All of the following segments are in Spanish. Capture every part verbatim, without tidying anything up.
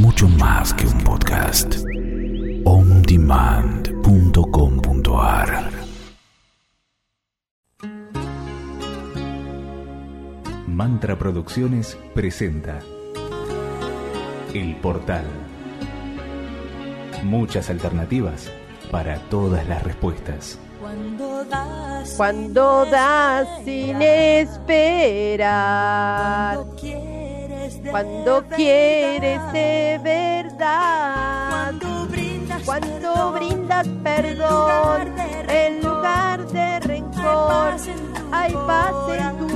mucho más que un podcast. on demand punto com punto a r. Mantra Producciones presenta El Portal. Muchas alternativas para todas las respuestas. Cuando das, Cuando das sin esperar, cuando quieres de, cuando verdad, quieres de verdad, cuando brindas, cuando perdón, brindas perdón en lugar de rencor, hay paz en tu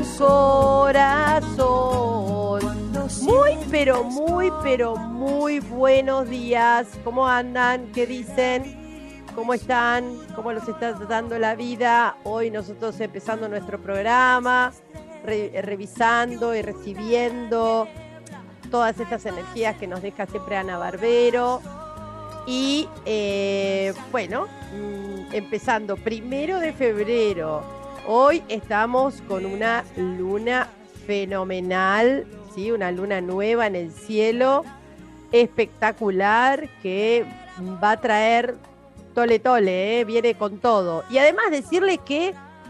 corazón. Muy, pero muy, pero muy buenos días. ¿Cómo andan? ¿Qué dicen? ¿Cómo están? ¿Cómo los está tratando la vida? Hoy nosotros empezando nuestro programa, re- revisando y recibiendo todas estas energías que nos deja siempre Ana Barbero. Y eh, bueno, mm, empezando primero de febrero. Hoy estamos con una luna fenomenal, ¿sí? Una luna nueva en el cielo, espectacular, que va a traer tole tole, ¿eh? Viene con todo. Y además decirles que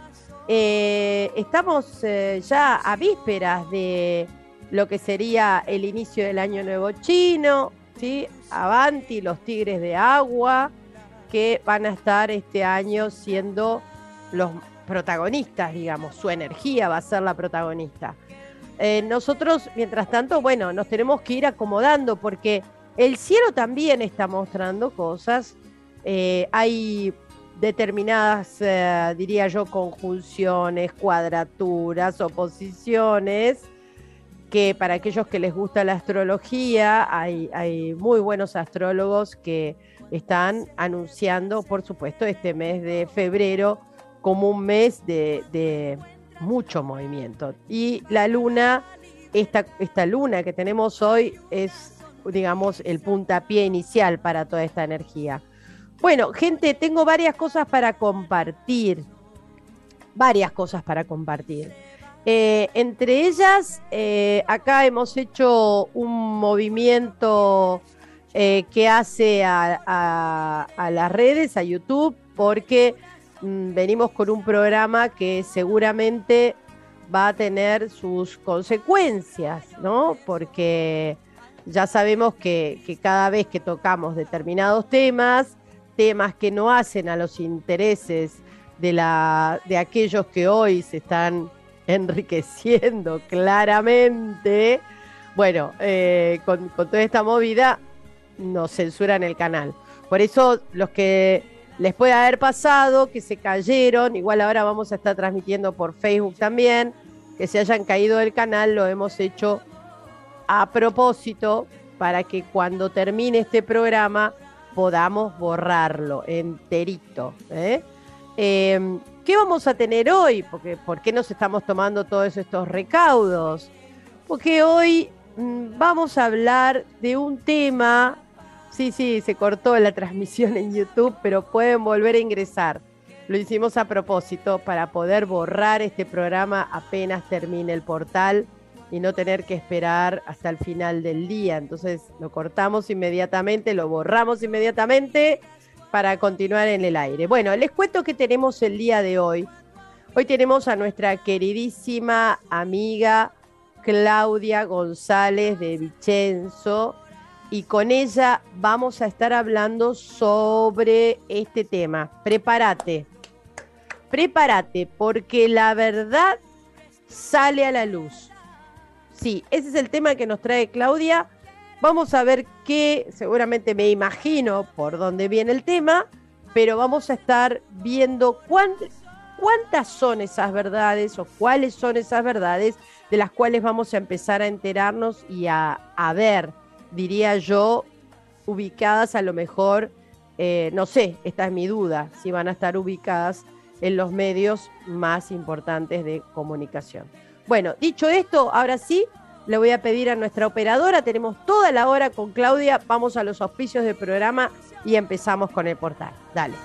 eh, estamos eh, ya a vísperas de lo que sería el inicio del Año Nuevo Chino, ¿sí? Avanti, los tigres de agua, que van a estar este año siendo los protagonistas, digamos, su energía va a ser la protagonista. Eh, nosotros, mientras tanto, bueno, nos tenemos que ir acomodando porque el cielo también está mostrando cosas. Eh, hay determinadas, eh, diría yo, conjunciones, cuadraturas, oposiciones, que para aquellos que les gusta la astrología, hay, hay muy buenos astrólogos que están anunciando, por supuesto, este mes de febrero como un mes de, de mucho movimiento. Y la luna, esta, esta luna que tenemos hoy es, digamos, el puntapié inicial para toda esta energía. Bueno, gente, tengo varias cosas para compartir, varias cosas para compartir. Eh, entre ellas, eh, acá hemos hecho un movimiento eh, que hace a, a, a las redes, a YouTube, porque mmm, venimos con un programa que seguramente va a tener sus consecuencias, ¿no? Porque ya sabemos que, que cada vez que tocamos determinados temas, temas que no hacen a los intereses de, la, de aquellos que hoy se están enriqueciendo claramente, bueno, eh, con, con toda esta movida nos censuran el canal. Por eso los que les puede haber pasado, que se cayeron, igual ahora vamos a estar transmitiendo por Facebook también, que se hayan caído del canal, lo hemos hecho a propósito para que cuando termine este programa podamos borrarlo enterito, ¿eh? Eh, ¿Qué vamos a tener hoy? Porque, ¿por qué nos estamos tomando todos estos recaudos? Porque hoy mmm, vamos a hablar de un tema. Sí, sí, se cortó la transmisión en YouTube, pero pueden volver a ingresar. Lo hicimos a propósito para poder borrar este programa apenas termine el portal y no tener que esperar hasta el final del día. Entonces lo cortamos inmediatamente, lo borramos inmediatamente para continuar en el aire. Bueno, les cuento que tenemos el día de hoy. Hoy tenemos a nuestra queridísima amiga Claudia González de Vicenzo y con ella vamos a estar hablando sobre este tema. Prepárate, prepárate, porque la verdad sale a la luz. Sí, ese es el tema que nos trae Claudia. Vamos a ver qué, seguramente me imagino por dónde viene el tema, pero vamos a estar viendo cuán, cuántas son esas verdades o cuáles son esas verdades de las cuales vamos a empezar a enterarnos y a, a ver, diría yo, ubicadas a lo mejor, eh, no sé, esta es mi duda, si van a estar ubicadas en los medios más importantes de comunicación. Bueno, dicho esto, ahora sí, le voy a pedir a nuestra operadora, tenemos toda la hora con Claudia, vamos a los auspicios del programa y empezamos con el portal. Dale.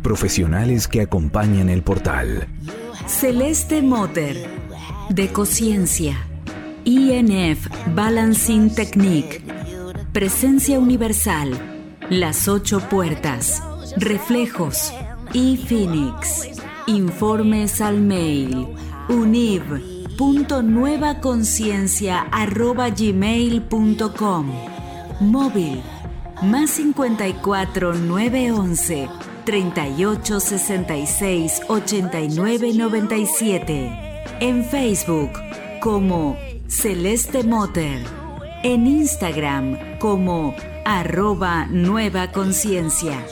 Profesionales que acompañan el portal. Celeste Motor, Decociencia, I N F Balancing Technique, Presencia Universal, Las Ocho Puertas, Reflejos y Phoenix. Informes al mail univ punto nueva conciencia arroba gmail punto com. Móvil más cincuenta y cuatro nueve once treinta y ocho sesenta y seis ochenta y nueve noventa y siete. En Facebook como Celeste Motor. En Instagram como arroba Nueva Conciencia.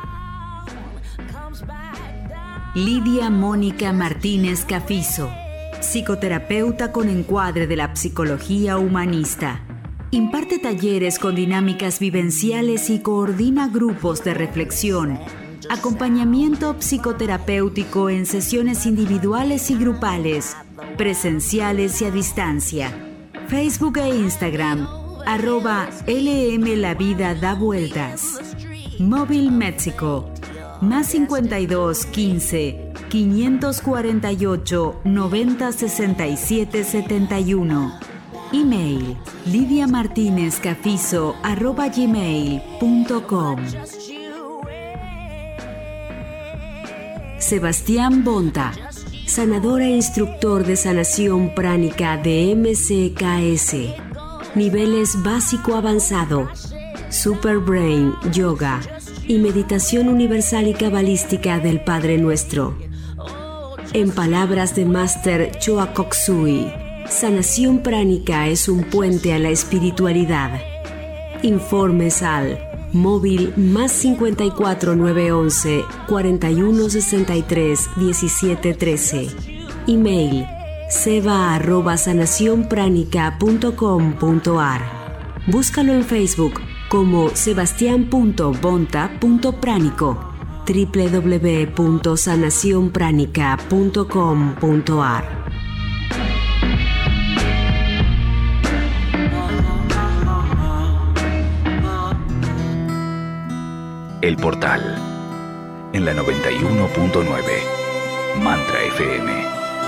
Lidia Mónica Martínez Cafizo, psicoterapeuta con encuadre de la psicología humanista. Imparte talleres con dinámicas vivenciales y coordina grupos de reflexión, acompañamiento psicoterapéutico en sesiones individuales y grupales, presenciales y a distancia. Facebook e Instagram, arroba L M La Vida Da Vueltas. Móvil México, más cincuenta y dos quince quinientos cuarenta y ocho noventa sesenta y siete setenta y uno. Email lidia martínez cafizo arroba gmail punto com. Sebastián Bonta, sanador e instructor de sanación pránica de M C K S. Niveles básico avanzado, Super Brain, Yoga y Meditación Universal y Cabalística del Padre Nuestro. En palabras de Máster Choa Kok Sui, sanación pránica es un puente a la espiritualidad. Informes al móvil más cincuenta y cuatro nueve once cuarenta y uno sesenta y tres diecisiete trece. Email seba arroba sanacionpranica punto com punto ar. Búscalo en Facebook como sebastián punto bonta punto pránico, doble u doble u doble u punto sanacionpranica punto com punto ar. El portal en la noventa y uno punto nueve Mantra F M.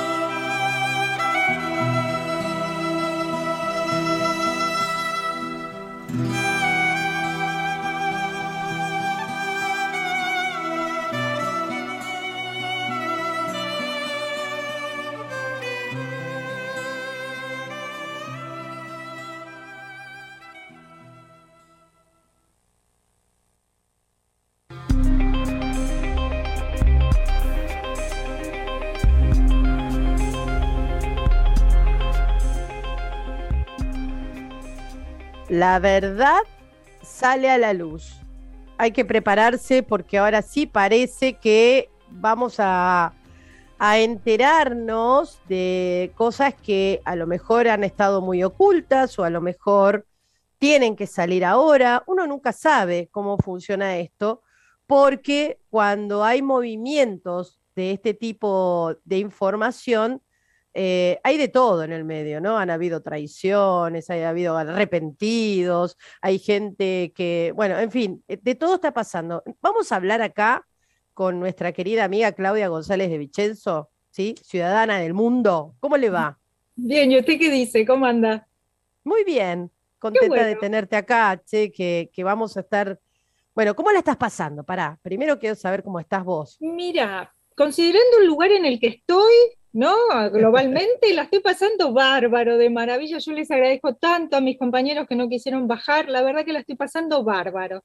La verdad sale a la luz. Hay que prepararse porque ahora sí parece que vamos a, a enterarnos de cosas que a lo mejor han estado muy ocultas o a lo mejor tienen que salir ahora. Uno nunca sabe cómo funciona esto porque cuando hay movimientos de este tipo de información, Eh, hay de todo en el medio, ¿no? Han habido traiciones, ha habido arrepentidos, hay gente que, bueno, en fin, de todo está pasando. Vamos a hablar acá con nuestra querida amiga Claudia González de Vicenzo, ¿sí? Ciudadana del mundo. ¿Cómo le va? Bien, ¿y usted qué dice? ¿Cómo anda? Muy bien, contenta bueno. de tenerte acá, che, que, que vamos a estar... Bueno, ¿cómo la estás pasando? Pará, primero quiero saber cómo estás vos. Mira, considerando el lugar en el que estoy, ¿no? Globalmente la estoy pasando bárbaro, de maravilla. Yo les agradezco tanto a mis compañeros que no quisieron bajar, la verdad que la estoy pasando bárbaro.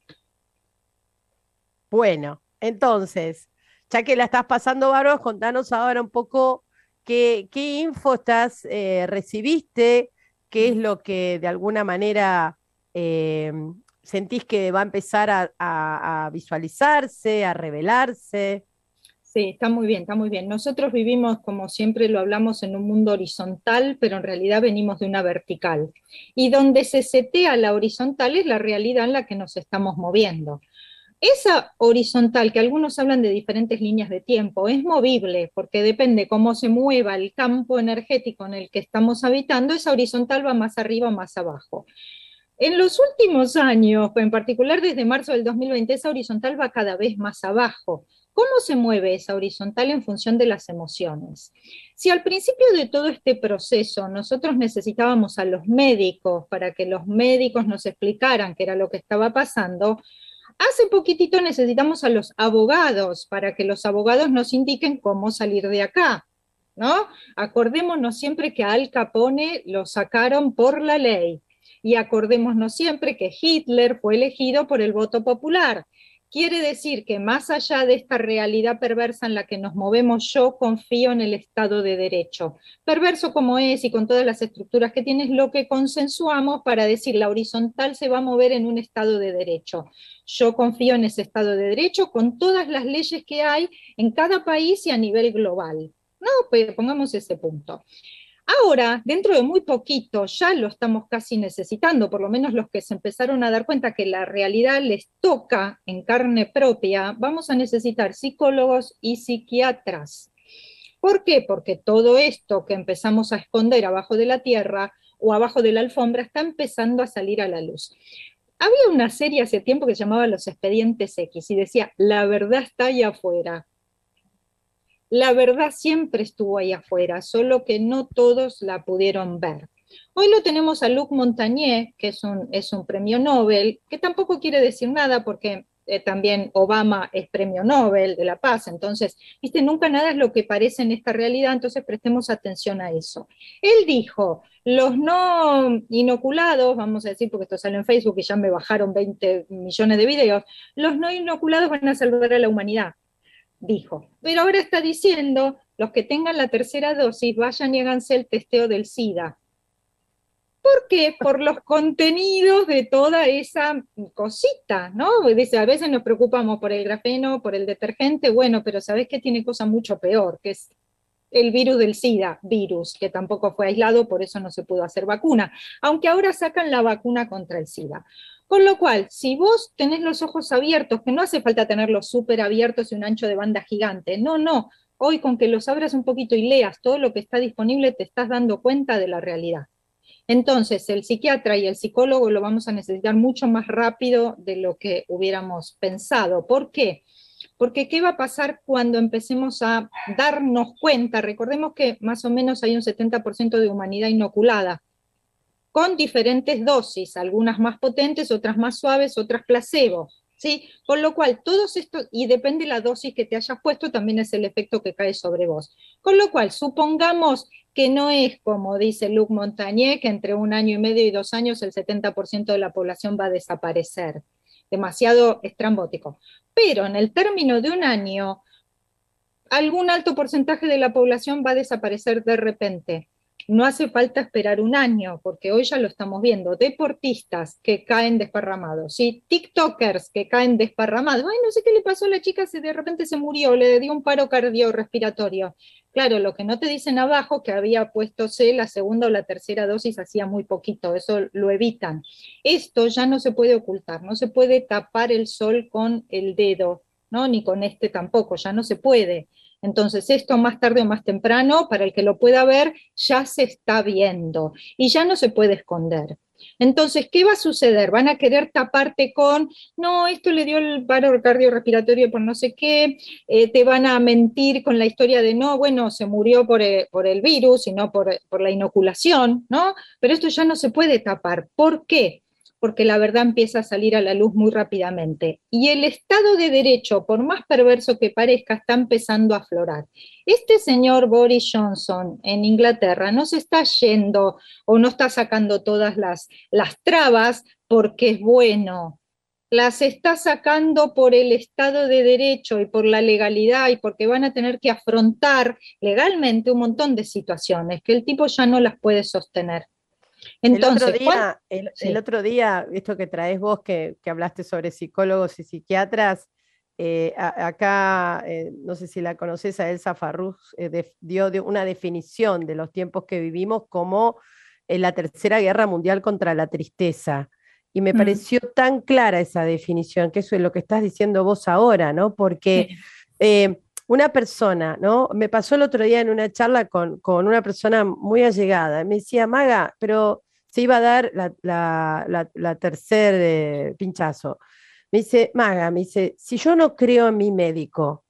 Bueno, entonces, ya que la estás pasando bárbaro, contanos ahora un poco qué, qué info estás, eh, recibiste, qué es lo que de alguna manera eh, sentís que va a empezar a, a, a visualizarse, a revelarse. Sí, está muy bien, está muy bien. Nosotros vivimos, como siempre lo hablamos, en un mundo horizontal, pero en realidad venimos de una vertical. Y donde se setea la horizontal es la realidad en la que nos estamos moviendo. Esa horizontal, que algunos hablan de diferentes líneas de tiempo, es movible, porque depende cómo se mueva el campo energético en el que estamos habitando, esa horizontal va más arriba o más abajo. En los últimos años, en particular desde marzo del dos mil veinte, esa horizontal va cada vez más abajo. ¿Cómo se mueve esa horizontal en función de las emociones? Si al principio de todo este proceso nosotros necesitábamos a los médicos para que los médicos nos explicaran qué era lo que estaba pasando, hace poquitito necesitamos a los abogados para que los abogados nos indiquen cómo salir de acá, ¿no? Acordémonos siempre que a Al Capone lo sacaron por la ley. Y acordémonos siempre que Hitler fue elegido por el voto popular. Quiere decir que más allá de esta realidad perversa en la que nos movemos, yo confío en el Estado de Derecho. Perverso como es y con todas las estructuras que tiene, es lo que consensuamos para decir la horizontal se va a mover en un Estado de Derecho. Yo confío en ese Estado de Derecho con todas las leyes que hay en cada país y a nivel global. No, pues pongamos ese punto. Ahora, dentro de muy poquito, ya lo estamos casi necesitando, por lo menos los que se empezaron a dar cuenta que la realidad les toca en carne propia, vamos a necesitar psicólogos y psiquiatras. ¿Por qué? Porque todo esto que empezamos a esconder abajo de la tierra o abajo de la alfombra está empezando a salir a la luz. Había una serie hace tiempo que se llamaba Los Expedientes X y decía, la verdad está ahí afuera. La verdad siempre estuvo ahí afuera, solo que no todos la pudieron ver. Hoy lo tenemos a Luc Montagnier, que es un, es un premio Nobel, que tampoco quiere decir nada porque eh, también Obama es premio Nobel de la Paz, entonces, viste, nunca nada es lo que parece en esta realidad, entonces prestemos atención a eso. Él dijo, los no inoculados, vamos a decir, porque esto sale en Facebook y ya me bajaron veinte millones de videos, los no inoculados van a salvar a la humanidad. Dijo, pero ahora está diciendo, los que tengan la tercera dosis, vayan y háganse el testeo del SIDA. ¿Por qué? Por los contenidos de toda esa cosita, ¿no? Dice, a veces nos preocupamos por el grafeno, por el detergente, bueno, pero sabés que tiene cosa mucho peor, que es el virus del SIDA, virus, que tampoco fue aislado, por eso no se pudo hacer vacuna, aunque ahora sacan la vacuna contra el SIDA. Con lo cual, si vos tenés los ojos abiertos, que no hace falta tenerlos súper abiertos y un ancho de banda gigante, no, no, hoy con que los abras un poquito y leas todo lo que está disponible, te estás dando cuenta de la realidad. Entonces, el psiquiatra y el psicólogo lo vamos a necesitar mucho más rápido de lo que hubiéramos pensado. ¿Por qué? Porque ¿qué va a pasar cuando empecemos a darnos cuenta? Recordemos que más o menos hay un setenta por ciento de humanidad inoculada, con diferentes dosis, algunas más potentes, otras más suaves, otras placebo, ¿sí? Con lo cual, todos estos, y depende de la dosis que te hayas puesto, también es el efecto que cae sobre vos. Con lo cual, supongamos que no es como dice Luc Montagnier, que entre un año y medio y dos años el setenta por ciento de la población va a desaparecer. Demasiado estrambótico. Pero en el término de un año, algún alto porcentaje de la población va a desaparecer de repente. No hace falta esperar un año, porque hoy ya lo estamos viendo, deportistas que caen desparramados, ¿sí? TikTokers que caen desparramados, ay, no sé qué le pasó a la chica, se de repente se murió, le dio un paro cardiorrespiratorio. Claro, lo que no te dicen abajo, que había puestose la segunda o la tercera dosis hacía muy poquito, eso lo evitan. Esto ya no se puede ocultar, no se puede tapar el sol con el dedo, ¿no? Ni con este tampoco, ya no se puede. Entonces esto más tarde o más temprano, para el que lo pueda ver, ya se está viendo y ya no se puede esconder. Entonces, ¿qué va a suceder? Van a querer taparte con, no, esto le dio el paro cardiorrespiratorio por no sé qué, eh, te van a mentir con la historia de, no, bueno, se murió por el, por el virus y no por, por la inoculación, ¿no? Pero esto ya no se puede tapar. ¿Por qué? Porque la verdad empieza a salir a la luz muy rápidamente. Y el Estado de Derecho, por más perverso que parezca, está empezando a aflorar. Este señor Boris Johnson en Inglaterra no se está yendo o no está sacando todas las, las trabas porque es bueno. Las está sacando por el Estado de Derecho y por la legalidad y porque van a tener que afrontar legalmente un montón de situaciones que el tipo ya no las puede sostener. Entonces, el otro día, el, sí. el otro día, esto que traes vos, que, que hablaste sobre psicólogos y psiquiatras, eh, a, acá, eh, no sé si la conoces, a Elsa Farrús, eh, de, dio de una definición de los tiempos que vivimos como eh, la tercera guerra mundial contra la tristeza. Y me mm. pareció tan clara esa definición, que eso es lo que estás diciendo vos ahora, ¿no? Porque sí. eh, una persona, ¿no? Me pasó el otro día en una charla con, con una persona muy allegada, me decía, Maga, pero se iba a dar la, la, la, la tercer eh, pinchazo. Me dice, Maga, me dice, si yo no creo en mi médico,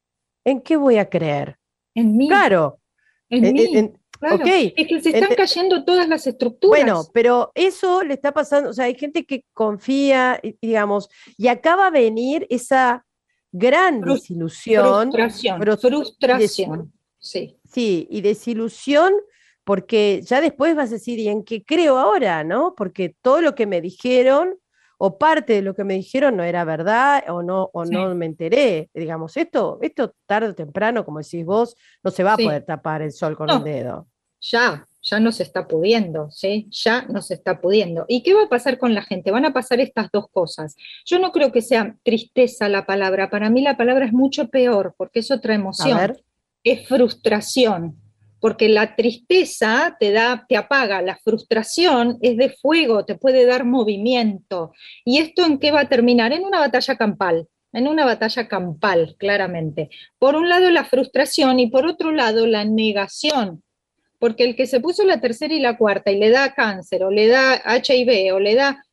¿en qué voy a creer? En mí, Claro, en en- mí, en- en- claro. ok. Es que se están ente- cayendo todas las estructuras. Bueno, pero eso le está pasando, o sea, hay gente que confía, y- digamos, y acaba a venir esa gran Frus- desilusión, frustración, frus- y des- frustración, sí. sí, y desilusión, porque ya después vas a decir, ¿y en qué creo ahora, no? Porque todo lo que me dijeron, o parte de lo que me dijeron no era verdad, o no, o Sí. no me enteré. Digamos, esto, esto tarde o temprano, como decís vos, no se va a Sí. poder tapar el sol con No. un dedo. Ya, ya no se está pudiendo, ¿sí? Ya no se está pudiendo. ¿Y qué va a pasar con la gente? Van a pasar estas dos cosas. Yo no creo que sea tristeza la palabra, para mí la palabra es mucho peor, porque es otra A emoción, ver, es frustración, porque la tristeza te da, te apaga, la frustración es de fuego, te puede dar movimiento. ¿Y esto en qué va a terminar? En una batalla campal. En una batalla campal, claramente. Por un lado la frustración y por otro lado la negación. Porque el que se puso la tercera y la cuarta y le da cáncer o le da H I V o le da...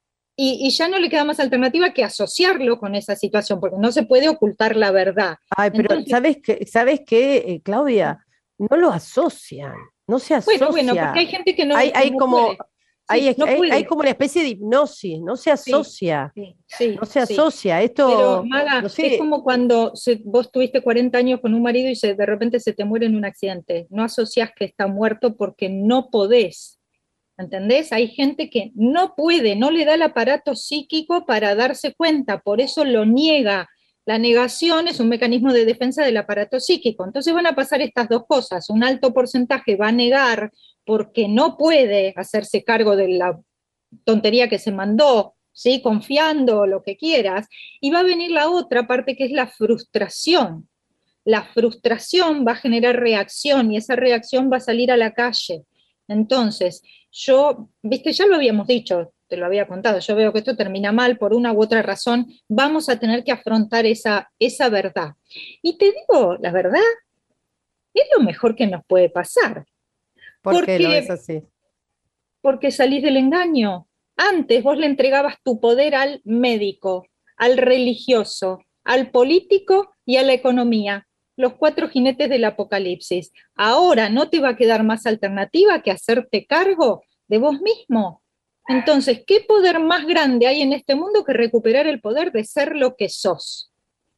Y, y ya no le queda más alternativa que asociarlo con esa situación, porque no se puede ocultar la verdad. ay, pero Entonces, ¿sabes qué, ¿sabes qué, eh, Claudia? No lo asocian, no se bueno, bueno, porque asocia. hay gente que no, Hay, hay no como, puede. hay, Sí, no hay- hay puede. como una especie de hipnosis, no se Sí, asocia, sí, sí, no se sí. asocia. Pero, Esto, Maga, no es sé, como cuando se- vos tuviste cuarenta años con un marido y se, de repente se te muere en un accidente. No asociás que está muerto porque no podés. ¿Entendés? Hay gente que no puede, no le da el aparato psíquico para darse cuenta, por eso lo niega. La negación es un mecanismo de defensa del aparato psíquico. Entonces van a pasar estas dos cosas. Un alto porcentaje va a negar porque no puede hacerse cargo de la tontería que se mandó, ¿sí? Confiando, lo que quieras. Y va a venir la otra parte que es la frustración. La frustración va a generar reacción y esa reacción va a salir a la calle. Entonces, yo, viste, ya lo habíamos dicho, te lo había contado, yo veo que esto termina mal por una u otra razón, vamos a tener que afrontar esa, esa verdad. Y te digo, la verdad, es lo mejor que nos puede pasar, ¿por qué lo ves porque, así? porque salís del engaño. Antes vos le entregabas tu poder al médico, al religioso, al político y a la economía, los cuatro jinetes del apocalipsis. Ahora no te va a quedar más alternativa que hacerte cargo de vos mismo. Entonces, ¿qué poder más grande hay en este mundo que recuperar el poder de ser lo que sos?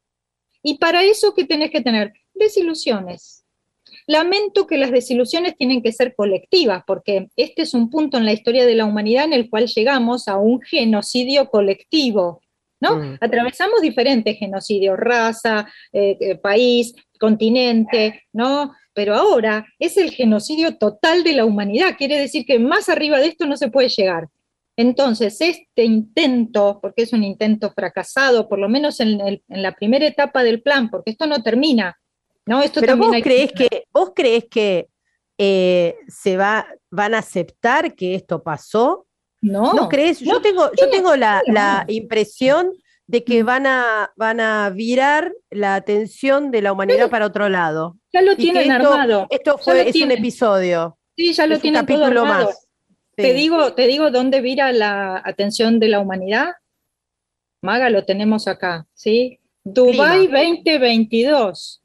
Y para eso, ¿qué tenés que tener? Desilusiones. Lamento que las desilusiones tienen que ser colectivas, porque este es un punto en la historia de la humanidad en el cual llegamos a un genocidio colectivo, ¿no? Mm. Atravesamos diferentes genocidios, raza, eh, eh, país, continente, ¿no? Pero ahora es el genocidio total de la humanidad, quiere decir que más arriba de esto no se puede llegar. Entonces, este intento, porque es un intento fracasado, por lo menos en, el, en la primera etapa del plan, porque esto no termina, ¿no? Esto Pero también vos hay creés que... que, vos creés que eh, se va, van a aceptar que esto pasó. No, ¿No crees? Yo no, tengo, yo tiene- tengo la, no. la impresión de que Mm. van a, van a virar la atención de la humanidad para otro lado. Ya lo Y que tienen esto, armado. esto Ya fue, lo es un tienen. episodio, Sí, ya lo es un tienen todo capítulo armado. más. Te Sí. digo, te digo dónde vira la atención de la humanidad. Maga, lo tenemos acá, ¿sí? Dubái Clima. veinte veintidós.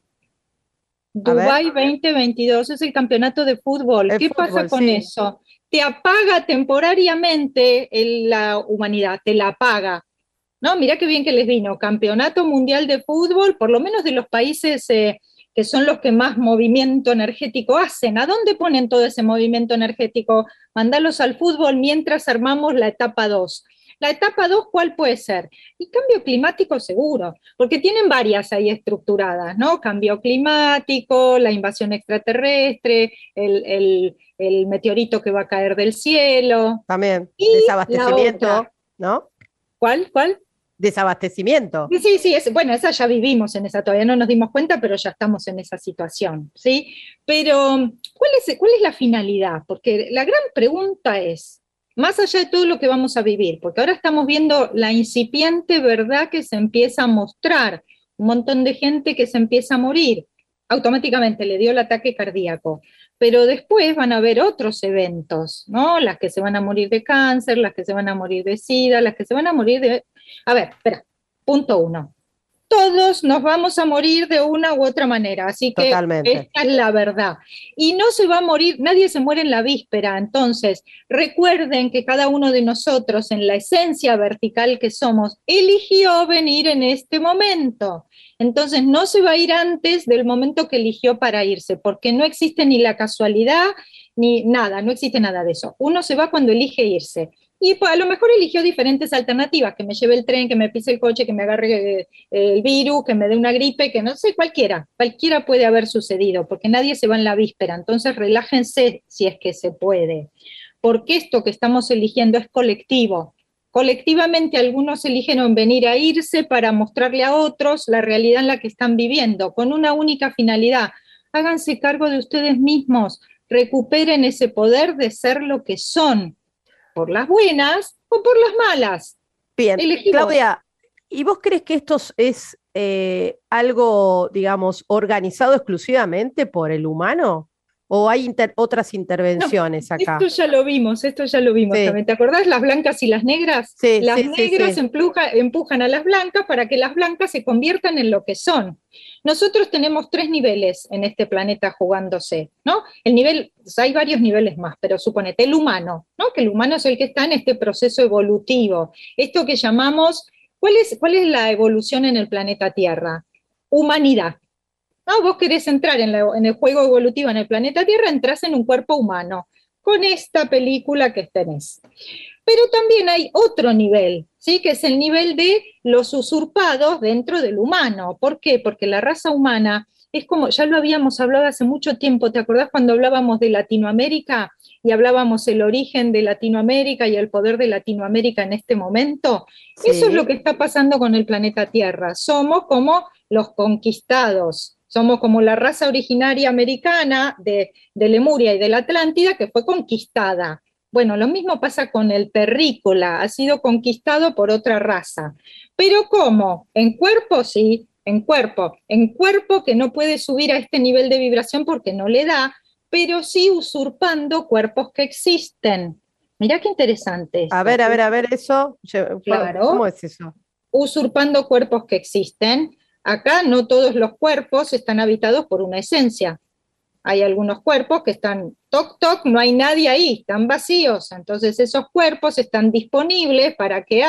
A ver. Dubái veinte veintidós es el campeonato de fútbol. El ¿Qué fútbol, pasa con sí. eso? Te apaga temporariamente el- la humanidad, te la apaga. No, mirá qué bien que les vino. Campeonato mundial de fútbol, por lo menos de los países eh, que son los que más movimiento energético hacen. ¿A dónde ponen todo ese movimiento energético? Mandalos al fútbol mientras armamos la etapa dos. La etapa dos, ¿cuál puede ser? Y cambio climático seguro, porque tienen varias ahí estructuradas, ¿no? Cambio climático, la invasión extraterrestre, el, el, el meteorito que va a caer del cielo. También, Y la desabastecimiento, otra. ¿no? ¿Cuál? ¿Cuál? Desabastecimiento. Sí, sí, sí, es, bueno, esa ya vivimos en esa, todavía no nos dimos cuenta, pero ya estamos en esa situación, ¿sí? Pero, ¿cuál es, cuál es la finalidad? Porque la gran pregunta es, más allá de todo lo que vamos a vivir, porque ahora estamos viendo la incipiente verdad que se empieza a mostrar, un montón de gente que se empieza a morir, automáticamente le dio el ataque cardíaco, pero después van a haber otros eventos, ¿no? Las que se van a morir de cáncer, las que se van a morir de SIDA, las que se van a morir de... A ver, espera, punto uno. Todos nos vamos a morir de una u otra manera, así que Totalmente. esta es la verdad. Y no se va a morir, nadie se muere en la víspera, entonces recuerden que cada uno de nosotros, en la esencia vertical que somos, eligió venir en este momento. Entonces no se va a ir antes del momento que eligió para irse, porque no existe ni la casualidad, ni nada, no existe nada de eso. Uno se va cuando elige irse. Y pues, a lo mejor eligió diferentes alternativas, que me lleve el tren, que me pise el coche, que me agarre eh, el virus, que me dé una gripe, que no sé, cualquiera, cualquiera puede haber sucedido, porque nadie se va en la víspera, entonces relájense si es que se puede, porque esto que estamos eligiendo es colectivo. Colectivamente algunos eligieron venir a irse para mostrarle a otros la realidad en la que están viviendo, con una única finalidad: háganse cargo de ustedes mismos, recuperen ese poder de ser lo que son, por las buenas o por las malas. Bien, Elegí vos. Claudia, ¿y vos crees que esto es eh, algo, digamos, organizado exclusivamente por el humano? ¿O hay inter- otras intervenciones No, acá? esto ya lo vimos, esto ya lo vimos Sí. también. ¿Te acordás las blancas y las negras? Sí, las sí, sí, negras sí. Empuja, empujan a las blancas para que las blancas se conviertan en lo que son. Nosotros tenemos tres niveles en este planeta jugándose, ¿no? El nivel, hay varios niveles más, pero suponete el humano, ¿no? Que el humano es el que está en este proceso evolutivo. Esto que llamamos, ¿cuál es, cuál es la evolución en el planeta Tierra? Humanidad. No, vos querés entrar en, la, en el juego evolutivo en el planeta Tierra, entrás en un cuerpo humano, con esta película que tenés. Pero también hay otro nivel, ¿sí? Que es el nivel de los usurpados dentro del humano. ¿Por qué? Porque la raza humana es como, ya lo habíamos hablado hace mucho tiempo, ¿te acordás cuando hablábamos de Latinoamérica y hablábamos el origen de Latinoamérica y el poder de Latinoamérica en este momento? Sí. Eso es lo que está pasando con el planeta Tierra. Somos como los conquistados. Somos como la raza originaria americana de, de Lemuria y de la Atlántida que fue conquistada. Bueno, lo mismo pasa con el terrícola, ha sido conquistado por otra raza. ¿Pero cómo? ¿En cuerpo? Sí, en cuerpo. En cuerpo que no puede subir a este nivel de vibración porque no le da, pero sí usurpando cuerpos que existen. Mirá qué interesante esto. A ver, a ver, a ver, eso. Claro. ¿Cómo es eso? Usurpando cuerpos que existen. Acá no todos los cuerpos están habitados por una esencia. Hay algunos cuerpos que están toc toc, no hay nadie ahí, están vacíos. Entonces esos cuerpos están disponibles para que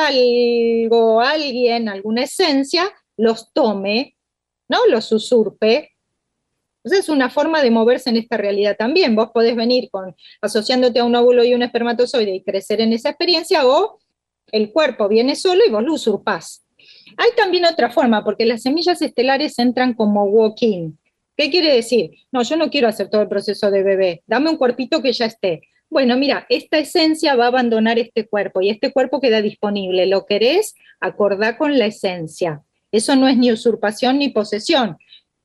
algo, alguien, alguna esencia los tome, ¿no? Los usurpe. Entonces es una forma de moverse en esta realidad también. Vos podés venir con, asociándote a un óvulo y un espermatozoide y crecer en esa experiencia, o el cuerpo viene solo y vos lo usurpás. Hay también otra forma, porque las semillas estelares entran como walk-in. ¿Qué quiere decir? No, yo no quiero hacer todo el proceso de bebé, dame un cuerpito que ya esté. Bueno, mira, esta esencia va a abandonar este cuerpo y este cuerpo queda disponible. ¿Lo querés? Acordá con la esencia. Eso no es ni usurpación ni posesión.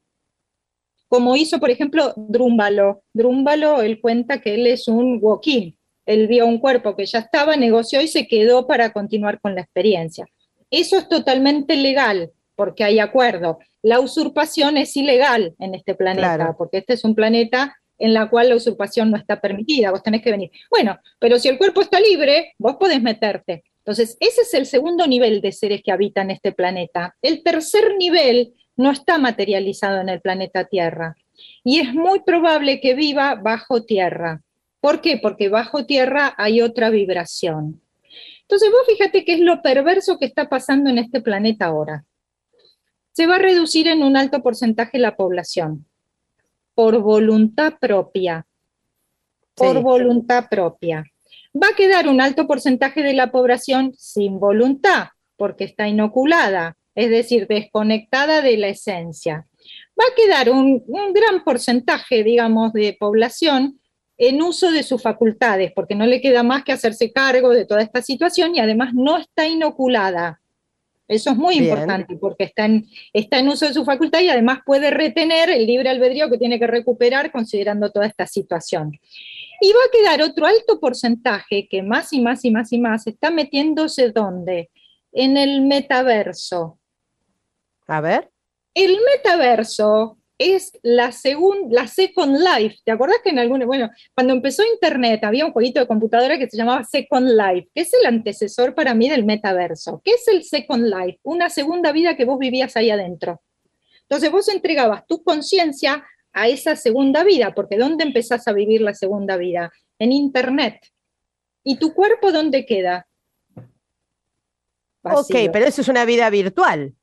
Como hizo, por ejemplo, Drúmbalo. Drúmbalo, él cuenta que él es un walk-in. Él vio un cuerpo que ya estaba, negoció y se quedó para continuar con la experiencia. Eso es totalmente legal, porque hay acuerdo. La usurpación es ilegal en este planeta, Claro. porque este es un planeta en el cual la usurpación no está permitida, vos tenés que venir. Bueno, pero si el cuerpo está libre, vos podés meterte. Entonces, ese es el segundo nivel de seres que habitan este planeta. El tercer nivel no está materializado en el planeta Tierra, y es muy probable que viva bajo tierra. ¿Por qué? Porque bajo tierra hay otra vibración. Entonces vos fíjate qué es lo perverso que está pasando en este planeta ahora. Se va a reducir en un alto porcentaje la población, por voluntad propia, por Sí. voluntad propia. Va a quedar un alto porcentaje de la población sin voluntad, porque está inoculada, es decir, desconectada de la esencia. Va a quedar un, un gran porcentaje, digamos, de población en uso de sus facultades, porque no le queda más que hacerse cargo de toda esta situación y además no está inoculada. Eso es muy Bien. importante, porque está en, está en uso de su facultad y además puede retener el libre albedrío que tiene que recuperar considerando toda esta situación. Y va a quedar otro alto porcentaje que más y más y más y más está metiéndose ¿dónde? En el metaverso. A ver. El metaverso es la, segun, la Second Life. ¿Te acordás que en algún, bueno, cuando empezó Internet había un jueguito de computadora que se llamaba Second Life, que es el antecesor para mí del metaverso? ¿Qué es el Second Life? Una segunda vida que vos vivías ahí adentro. Entonces vos entregabas tu conciencia a esa segunda vida, porque ¿dónde empezás a vivir la segunda vida? En Internet. ¿Y tu cuerpo dónde queda? Vacío. Ok, pero eso es una vida virtual.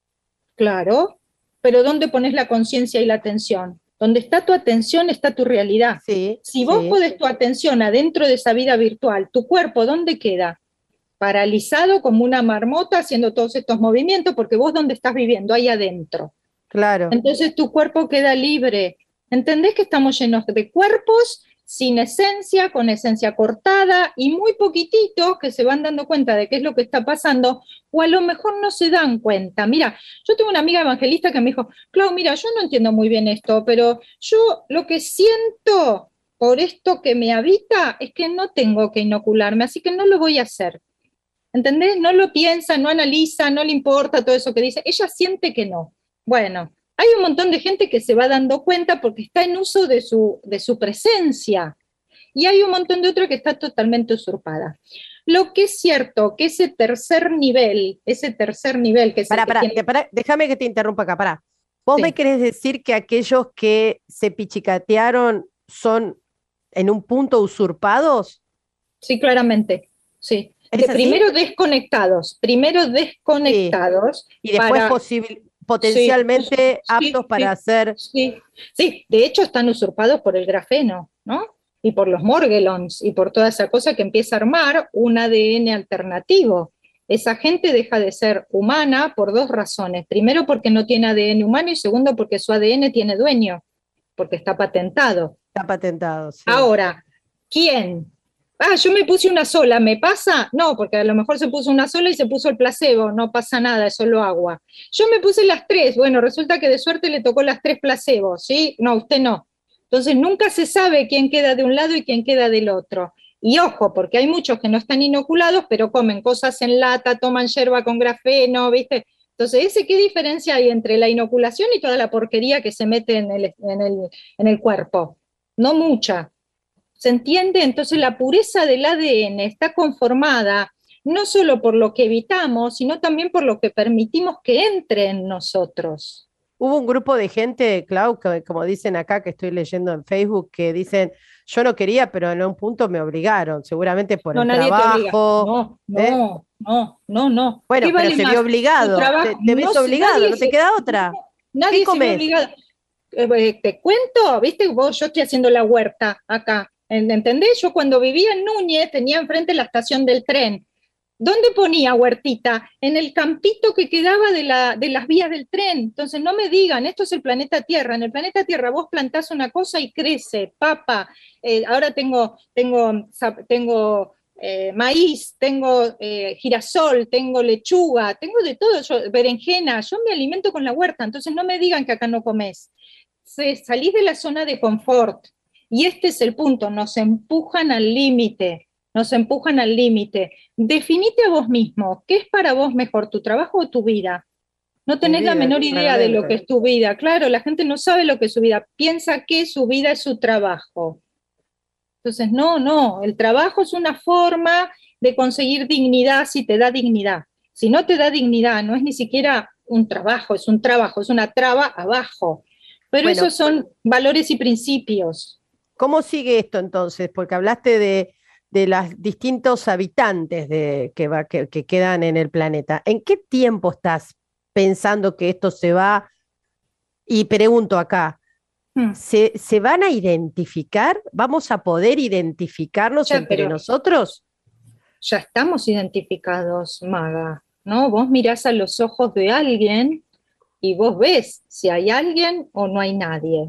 Claro, pero ¿dónde pones la conciencia y la atención? Donde está tu atención está tu realidad. Sí, si vos sí. pones tu atención adentro de esa vida virtual, ¿tu cuerpo dónde queda? Paralizado como una marmota haciendo todos estos movimientos, porque vos dónde estás viviendo, ahí adentro. Claro. Entonces tu cuerpo queda libre. ¿Entendés que estamos llenos de cuerpos sin esencia, con esencia cortada y muy poquititos que se van dando cuenta de qué es lo que está pasando, o a lo mejor no se dan cuenta? Mira, yo tengo una amiga evangelista que me dijo, Clau, mira, yo no entiendo muy bien esto, pero yo lo que siento por esto que me habita es que no tengo que inocularme, así que no lo voy a hacer. ¿Entendés? No lo piensa, no analiza, no le importa todo eso que dice. Ella siente que no. Bueno, hay un montón de gente que se va dando cuenta porque está en uso de su, de su presencia. Y hay un montón de otra que está totalmente usurpada. Lo que es cierto, que ese tercer nivel, ese tercer nivel que es Pará, el que pará, tiene... te- pará, déjame que te interrumpa acá, pará. ¿Vos Sí. me querés decir que aquellos que se pichicatearon son en un punto usurpados? Sí, claramente, sí. ¿Es De así? primero desconectados, primero desconectados. Y después para- posibil- potencialmente Sí, sí, aptos para sí. hacer... Sí, sí, de hecho están usurpados por el grafeno, ¿no? Y por los morgellons y por toda esa cosa que empieza a armar un A D N alternativo. Esa gente deja de ser humana por dos razones. Primero, porque no tiene A D N humano, y segundo, porque su A D N tiene dueño, porque está patentado. Está patentado, sí. Ahora, ¿quién? Ah, yo me puse una sola, ¿me pasa? No, porque a lo mejor se puso una sola y se puso el placebo, no pasa nada, es solo agua. Yo me puse las tres, bueno, resulta que de suerte le tocó las tres placebos, ¿sí? No, usted no. Entonces nunca se sabe quién queda de un lado y quién queda del otro. Y ojo, porque hay muchos que no están inoculados, pero comen cosas en lata, toman yerba con grafeno, ¿viste? Entonces, ¿ese qué diferencia hay entre la inoculación y toda la porquería que se mete en el, en el, en el cuerpo? No mucha. ¿Se entiende? Entonces la pureza del A D N está conformada no solo por lo que evitamos, sino también por lo que permitimos que entre en nosotros. Hubo un grupo de gente, Clau, que, como dicen acá, que estoy leyendo en Facebook, que dicen, yo no quería, pero en un punto me obligaron, seguramente por No, el nadie te obliga. trabajo. No, ¿eh? no, no, no, no. Bueno, ¿Qué pero vale se más? vio obligado, Tu trabajo- te, te ves no se- obligado, nadie no te se- queda otra. Nadie ¿Qué se ve comés? obligado. Eh, eh, te cuento, viste, vos, yo estoy haciendo la huerta acá, ¿en- ¿entendés? Yo cuando vivía en Núñez tenía enfrente la estación del tren. ¿Dónde ponía huertita? En el campito que quedaba de, la, de las vías del tren. Entonces no me digan, esto es el planeta Tierra. En el planeta Tierra vos plantás una cosa y crece, papa. Eh, ahora tengo, tengo, zap- tengo eh, maíz, tengo eh, girasol, tengo lechuga, tengo de todo, yo, berenjena. Yo me alimento con la huerta, entonces no me digan que acá no comés. Se, salís de la zona de confort. Y este es el punto, nos empujan al límite. Nos empujan al límite. Definite a vos mismo, ¿qué es para vos mejor, tu trabajo o tu vida? No tenés la vida, menor idea de lo claramente. que es tu vida. Claro, la gente no sabe lo que es su vida, piensa que su vida es su trabajo. Entonces, no, no, el trabajo es una forma de conseguir dignidad si te da dignidad. Si no te da dignidad, no es ni siquiera un trabajo, es un trabajo, es una traba abajo. Pero Bueno. esos son valores y principios. ¿Cómo sigue esto entonces? Porque hablaste de, de los distintos habitantes de, que, va, que, que quedan en el planeta. ¿En qué tiempo estás pensando que esto se va? Y pregunto acá, Hmm. ¿se, se van a identificar? ¿Vamos a poder identificarnos Ya, entre pero- nosotros? Ya estamos identificados, Maga, ¿no? Vos mirás a los ojos de alguien y vos ves si hay alguien o no hay nadie.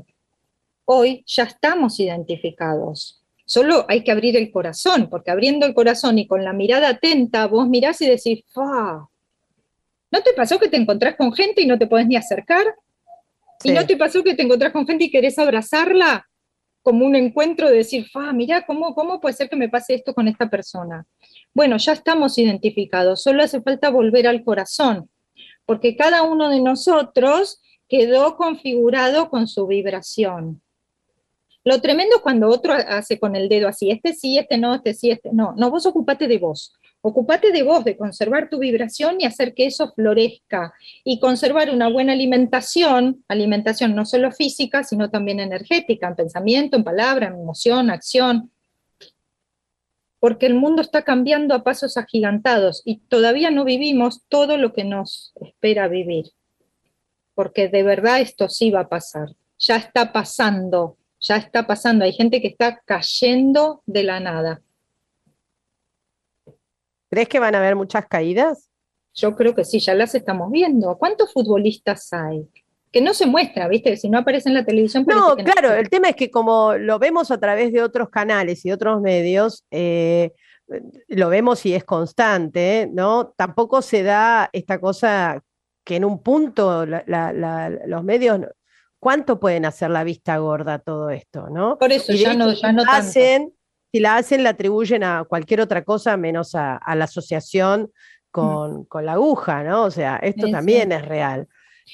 Hoy ya estamos identificados. Solo hay que abrir el corazón, porque abriendo el corazón y con la mirada atenta, vos mirás y decís, ¡fa! ¿No te pasó que te encontrás con gente y no te podés ni acercar? Sí. ¿Y no te pasó que te encontrás con gente y querés abrazarla? Como un encuentro de decir, ¡fa! Mirá, ¿cómo, ¿cómo puede ser que me pase esto con esta persona? Bueno, ya estamos identificados, solo hace falta volver al corazón, porque cada uno de nosotros quedó configurado con su vibración. Lo tremendo es cuando otro hace con el dedo así, este sí, este no, este sí, este no. No, vos ocupate de vos. Ocupate de vos, de conservar tu vibración y hacer que eso florezca. Y conservar una buena alimentación, alimentación no solo física, sino también energética, en pensamiento, en palabra, en emoción, acción. Porque el mundo está cambiando a pasos agigantados y todavía no vivimos todo lo que nos espera vivir. Porque de verdad esto sí va a pasar. Ya está pasando, ya está pasando. Hay gente que está cayendo de la nada. ¿Crees que van a haber muchas caídas? Yo creo que sí, ya las estamos viendo. ¿Cuántos futbolistas hay? Que no se muestra, ¿viste? Si no aparece en la televisión... No, que claro, no. el tema es que como lo vemos a través de otros canales y otros medios, eh, lo vemos y es constante, ¿no? Tampoco se da esta cosa que en un punto la, la, la, los medios, ¿cuánto pueden hacer la vista gorda a todo esto, ¿no? Por eso y ya hecho, no, ya no hacen, tanto. Si la hacen, la atribuyen a cualquier otra cosa menos a, a la asociación con, mm. con la aguja, ¿no? O sea, esto sí, también sí. es real.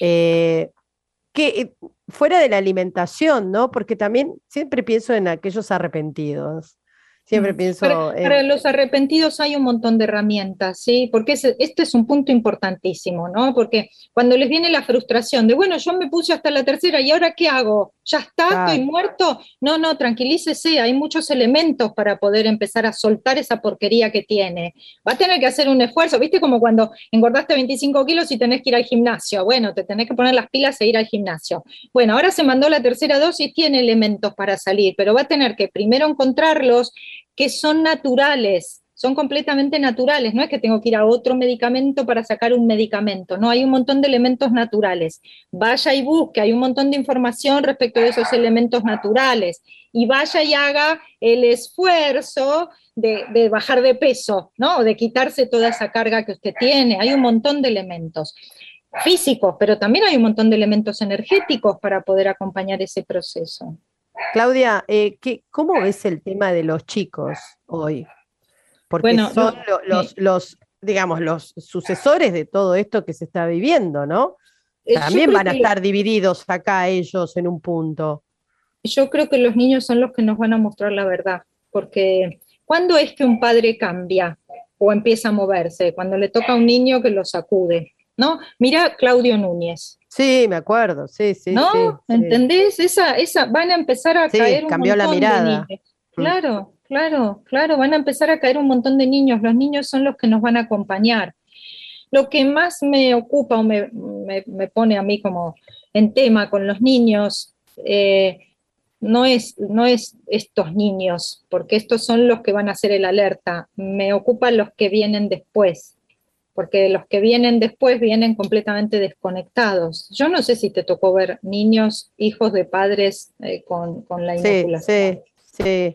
Eh, que fuera de la alimentación, ¿no? Porque también siempre pienso en aquellos arrepentidos. Siempre pienso... Para, en... para los arrepentidos hay un montón de herramientas, ¿sí? Porque ese, este es un punto importantísimo, ¿no? Porque cuando les viene la frustración de, bueno, yo me puse hasta la tercera y ahora ¿qué hago? ¿Ya está? Claro. ¿Estoy muerto? No, no, tranquilícese, hay muchos elementos para poder empezar a soltar esa porquería que tiene. Va a tener que hacer un esfuerzo, ¿viste? Como cuando engordaste veinticinco kilos y tenés que ir al gimnasio. Bueno, te tenés que poner las pilas e ir al gimnasio. Bueno, ahora se mandó la tercera dosis, tiene elementos para salir, pero va a tener que primero encontrarlos que son naturales, son completamente naturales, no es que tengo que ir a otro medicamento para sacar un medicamento, no, hay un montón de elementos naturales. Vaya y busque, hay un montón de información respecto de esos elementos naturales, y vaya y haga el esfuerzo de, de bajar de peso, ¿no? De quitarse toda esa carga que usted tiene, hay un montón de elementos físicos, pero también hay un montón de elementos energéticos para poder acompañar ese proceso. Claudia, eh, ¿qué, ¿cómo ves el tema de los chicos hoy? Porque bueno, son no, lo, los, sí. los, digamos, los sucesores de todo esto que se está viviendo, ¿no? También van a estar lo... divididos acá ellos en un punto. Yo creo que los niños son los que nos van a mostrar la verdad, porque ¿cuándo es que un padre cambia o empieza a moverse? Cuando le toca a un niño que lo sacude, ¿no? Mira Claudio Núñez. Sí, me acuerdo, sí, sí. ¿No? Sí, ¿Entendés? Sí. Esa, esa, van a empezar a sí, caer un cambió montón la mirada. de niños. Claro, claro, claro, van a empezar a caer un montón de niños. Los niños son los que nos van a acompañar. Lo que más me ocupa o me, me, me pone a mí como en tema con los niños, eh, no es, no es estos niños, porque estos son los que van a hacer el alerta. Me ocupan los que vienen después. Porque los que vienen después vienen completamente desconectados. Yo no sé si te tocó ver niños, hijos de padres eh, con, con la inoculación. Sí, sí,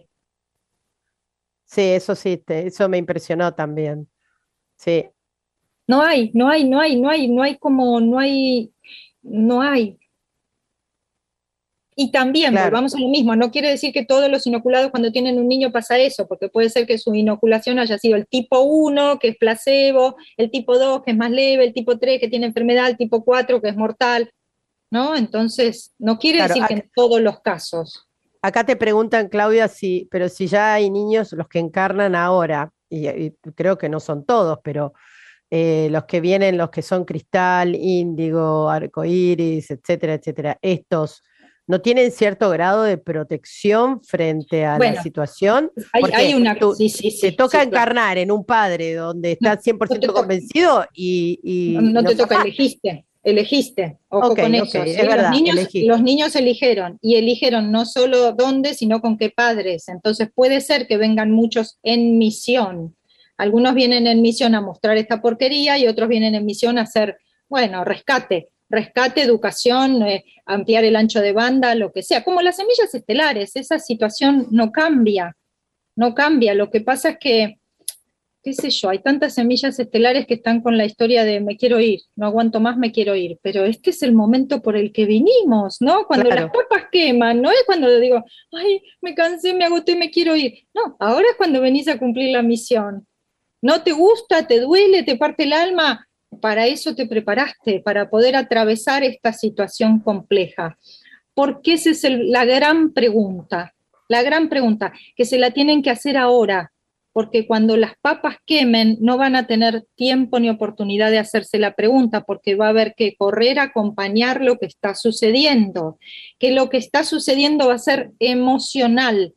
sí, eso sí, te, eso me impresionó también. Sí. No hay, no hay, no hay, no hay, no hay como, no hay, no hay. Y también, claro. Volvamos a lo mismo, no quiere decir que todos los inoculados cuando tienen un niño pasa eso, porque puede ser que su inoculación haya sido el tipo uno, que es placebo, el tipo dos, que es más leve, el tipo tres, que tiene enfermedad, el tipo cuatro, que es mortal, ¿no? Entonces, no quiere claro, decir acá, que en todos los casos. Acá te preguntan, Claudia, si, pero si ya hay niños, los que encarnan ahora, y, y creo que no son todos, pero eh, los que vienen, los que son cristal, índigo, arcoíris, etcétera, etcétera, estos... ¿no tienen cierto grado de protección frente a bueno, la situación? Hay, hay una... Tú, sí, sí, sí, te toca sí, encarnar claro. en un padre donde estás cien por ciento no convencido y... y no, no, no te toca, elegiste, elegiste, ojo okay, con okay, eso. ¿sí? Verdad, los, niños, los niños eligieron, y eligieron no solo dónde, sino con qué padres. Entonces puede ser que vengan muchos en misión. Algunos vienen en misión a mostrar esta porquería y otros vienen en misión a hacer, bueno, rescate. Rescate, educación, eh, ampliar el ancho de banda, lo que sea, como las semillas estelares, esa situación no cambia, no cambia, lo que pasa es que, qué sé yo, hay tantas semillas estelares que están con la historia de me quiero ir, no aguanto más, me quiero ir, pero este es el momento por el que vinimos, ¿no? Cuando claro. las papas queman, no es cuando le digo, ay, me cansé, me agoté y me quiero ir, no, ahora es cuando venís a cumplir la misión, no te gusta, te duele, te parte el alma, para eso te preparaste, para poder atravesar esta situación compleja. Porque esa es el, la gran pregunta, la gran pregunta, que se la tienen que hacer ahora, porque cuando las papas quemen no van a tener tiempo ni oportunidad de hacerse la pregunta, porque va a haber que correr a acompañar lo que está sucediendo, que lo que está sucediendo va a ser emocional,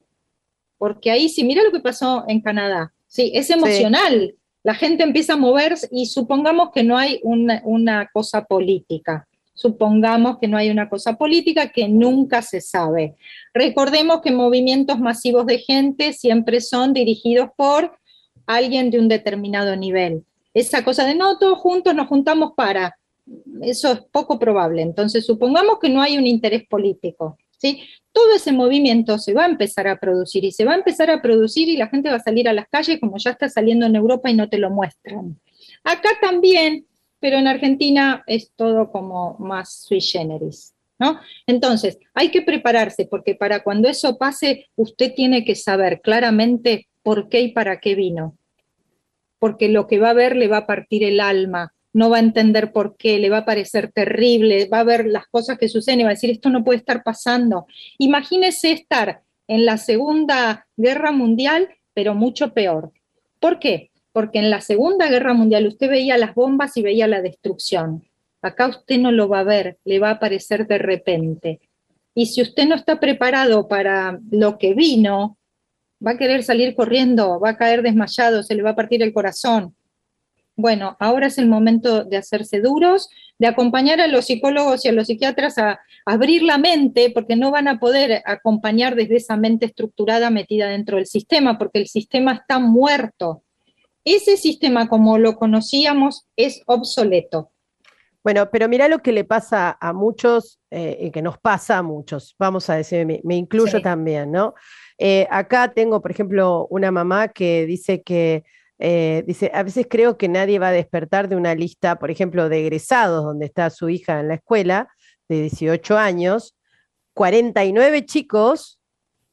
porque ahí sí, mira lo que pasó en Canadá, sí, es emocional, sí. La gente empieza a moverse y supongamos que no hay una, una cosa política, supongamos que no hay una cosa política que nunca se sabe. Recordemos que movimientos masivos de gente siempre son dirigidos por alguien de un determinado nivel. Esa cosa de no, todos juntos nos juntamos para, eso es poco probable. Entonces supongamos que no hay un interés político, ¿sí? Todo ese movimiento se va a empezar a producir y se va a empezar a producir y la gente va a salir a las calles como ya está saliendo en Europa y no te lo muestran. Acá también, pero en Argentina es todo como más sui generis, ¿no? Entonces, hay que prepararse, porque para cuando eso pase, usted tiene que saber claramente por qué y para qué vino. Porque lo que va a ver le va a partir el alma, no va a entender por qué, le va a parecer terrible, va a ver las cosas que suceden y va a decir, esto no puede estar pasando. Imagínese estar en la Segunda Guerra Mundial, pero mucho peor. ¿Por qué? Porque en la Segunda Guerra Mundial usted veía las bombas y veía la destrucción. Acá usted no lo va a ver, le va a aparecer de repente. Y si usted no está preparado para lo que vino, va a querer salir corriendo, va a caer desmayado, se le va a partir el corazón. Bueno, ahora es el momento de hacerse duros, de acompañar a los psicólogos y a los psiquiatras a, a abrir la mente, porque no van a poder acompañar desde esa mente estructurada metida dentro del sistema, porque el sistema está muerto. Ese sistema, como lo conocíamos, es obsoleto. Bueno, pero mirá lo que le pasa a muchos, eh, que nos pasa a muchos, vamos a decir, me, me incluyo sí. también, ¿no? Eh, acá tengo, por ejemplo, una mamá que dice que, eh, dice, a veces creo que nadie va a despertar de una lista, por ejemplo, de egresados, donde está su hija en la escuela, de dieciocho años, cuarenta y nueve chicos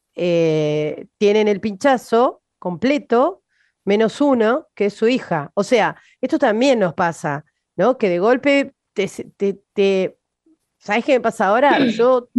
eh, tienen el pinchazo completo, menos uno, que es su hija. O sea, esto también nos pasa, ¿no? Que de golpe, te, te, te... ¿sabes qué me pasa ahora? Yo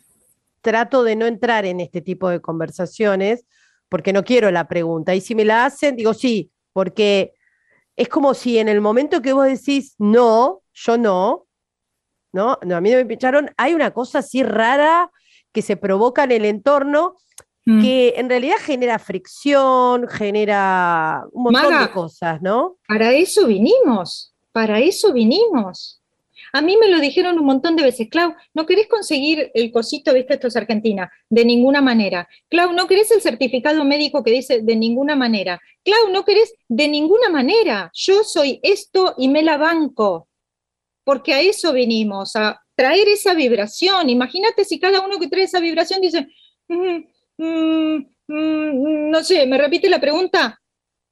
trato de no entrar en este tipo de conversaciones porque no quiero la pregunta. Y si me la hacen, digo sí, porque es como si en el momento que vos decís no, yo no, no, no a mí no me pincharon, hay una cosa así rara que se provoca en el entorno que en realidad genera fricción, genera un montón Maga, de cosas, ¿no? Para eso vinimos, para eso vinimos. A mí me lo dijeron un montón de veces, Clau, ¿no querés conseguir el cosito, viste, esto es Argentina? De ninguna manera. Clau, ¿no querés el certificado médico que dice de ninguna manera? Clau, ¿no querés? De ninguna manera. Yo soy esto y me la banco. Porque a eso vinimos, a traer esa vibración. Imagínate si cada uno que trae esa vibración dice... Mm, Mm, mm, no sé, ¿me repite la pregunta?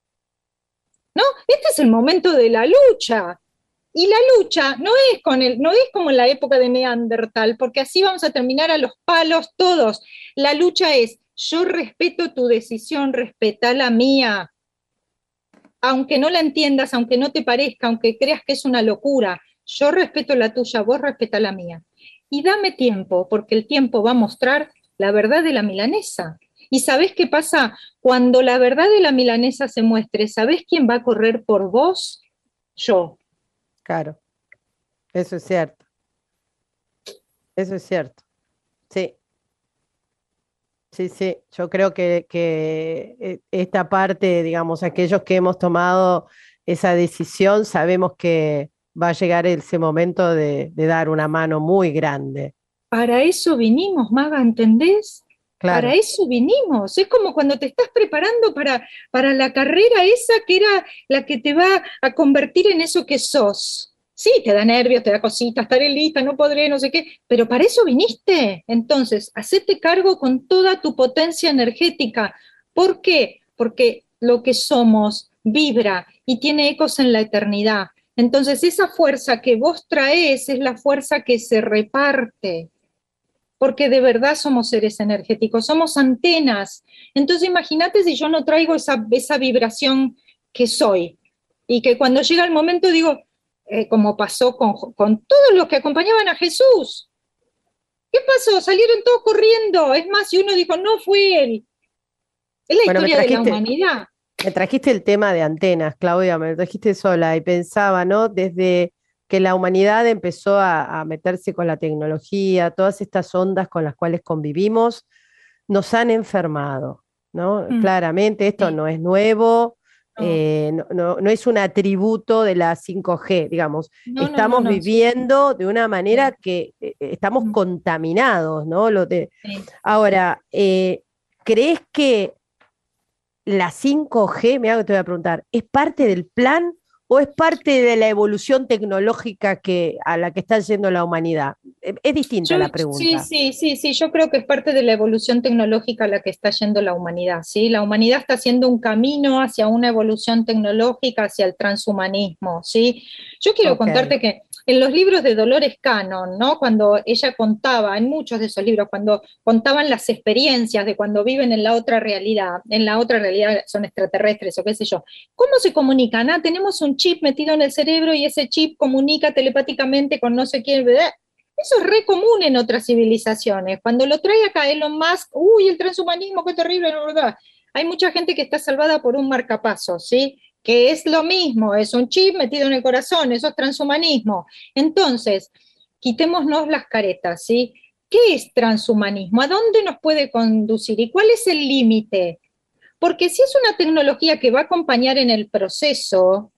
¿No? Este es el momento de la lucha. Y la lucha no es, con el, no es como en la época de Neandertal, porque así vamos a terminar a los palos todos. La lucha es, yo respeto tu decisión, respeta la mía. Aunque no la entiendas, aunque no te parezca, aunque creas que es una locura, yo respeto la tuya, vos respetá la mía. Y dame tiempo, porque el tiempo va a mostrar la verdad de la milanesa. ¿Y sabés qué pasa? Cuando la verdad de la milanesa se muestre, ¿sabés quién va a correr por vos? Yo. Claro, eso es cierto. Eso es cierto. Sí. Sí, sí. Yo creo que, que esta parte, digamos, aquellos que hemos tomado esa decisión, sabemos que va a llegar ese momento de, de dar una mano muy grande. Para eso vinimos, Maga, ¿entendés? Claro. Para eso vinimos. Es como cuando te estás preparando para, para la carrera esa que era la que te va a convertir en eso que sos. Sí, te da nervios, te da cositas, estaré lista, no podré, no sé qué, pero para eso viniste. Entonces, hacete cargo con toda tu potencia energética. ¿Por qué? Porque lo que somos vibra y tiene ecos en la eternidad. Entonces, esa fuerza que vos traes es la fuerza que se reparte. Porque de verdad somos seres energéticos, somos antenas. Entonces imagínate si yo no traigo esa, esa vibración que soy, y que cuando llega el momento digo, eh, como pasó con, con todos los que acompañaban a Jesús. ¿Qué pasó? Salieron todos corriendo. Es más, y uno dijo, no fue él. Es la Bueno, me historia de la trajiste, humanidad. me trajiste el tema de antenas, Claudia, me lo trajiste sola y pensaba, ¿no? Desde que la humanidad empezó a, a meterse con la tecnología, todas estas ondas con las cuales convivimos, nos han enfermado, ¿no? Mm, Claramente esto sí, no es nuevo, no, eh, no, no- no es un atributo de la cinco G, digamos. no, no, no, Estamos no, sí, viviendo de una manera sí, que eh, estamos mm, contaminados, ¿no? Lo de, sí. ahora, eh, ¿crees que la cinco G, mira que te voy a preguntar, ¿es parte del plan o es parte de la evolución tecnológica que, a la que está yendo la humanidad? Es, es distinta Yo, la sí, pregunta. sí, sí, sí, yo creo que es parte de la evolución tecnológica a la que está yendo la humanidad, ¿sí? La humanidad está haciendo un camino hacia una evolución tecnológica, hacia el transhumanismo, ¿sí? Yo quiero Ok. contarte que en los libros de Dolores Cannon, ¿no? Cuando ella contaba, en muchos de esos libros, cuando contaban las experiencias de cuando viven en la otra realidad, en la otra realidad son extraterrestres o qué sé yo, ¿cómo se comunican? Ah, tenemos un chip metido en el cerebro y ese chip comunica telepáticamente con no sé quién, ¿verdad? Eso es re común en otras civilizaciones. Cuando lo trae acá Elon Musk, uy, el transhumanismo, qué terrible, no, verdad. Hay mucha gente que está salvada por un marcapasos, ¿sí? Que es lo mismo, es un chip metido en el corazón, eso es transhumanismo. Entonces, quitémonos las caretas, ¿sí? ¿Qué es transhumanismo? ¿A dónde nos puede conducir? ¿Y cuál es el límite? Porque si es una tecnología que va a acompañar en el proceso,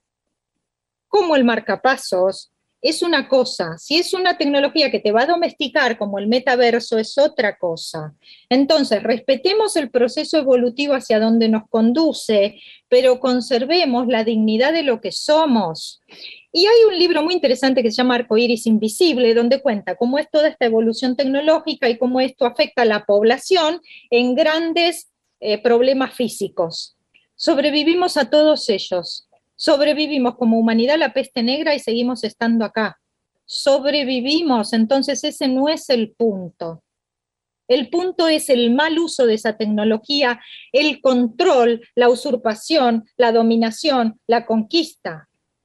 como el marcapasos, es una cosa. Si es una tecnología que te va a domesticar, como el metaverso, es otra cosa. Entonces, respetemos el proceso evolutivo hacia donde nos conduce, pero conservemos la dignidad de lo que somos. Y hay un libro muy interesante que se llama Arcoíris Invisible, donde cuenta cómo es toda esta evolución tecnológica y cómo esto afecta a la población en grandes eh, problemas físicos. Sobrevivimos a todos ellos. Sobrevivimos como humanidad a la peste negra y seguimos estando acá. Sobrevivimos, entonces ese no es el punto. El punto es el mal uso de esa tecnología, el control, la usurpación, la dominación, la conquista.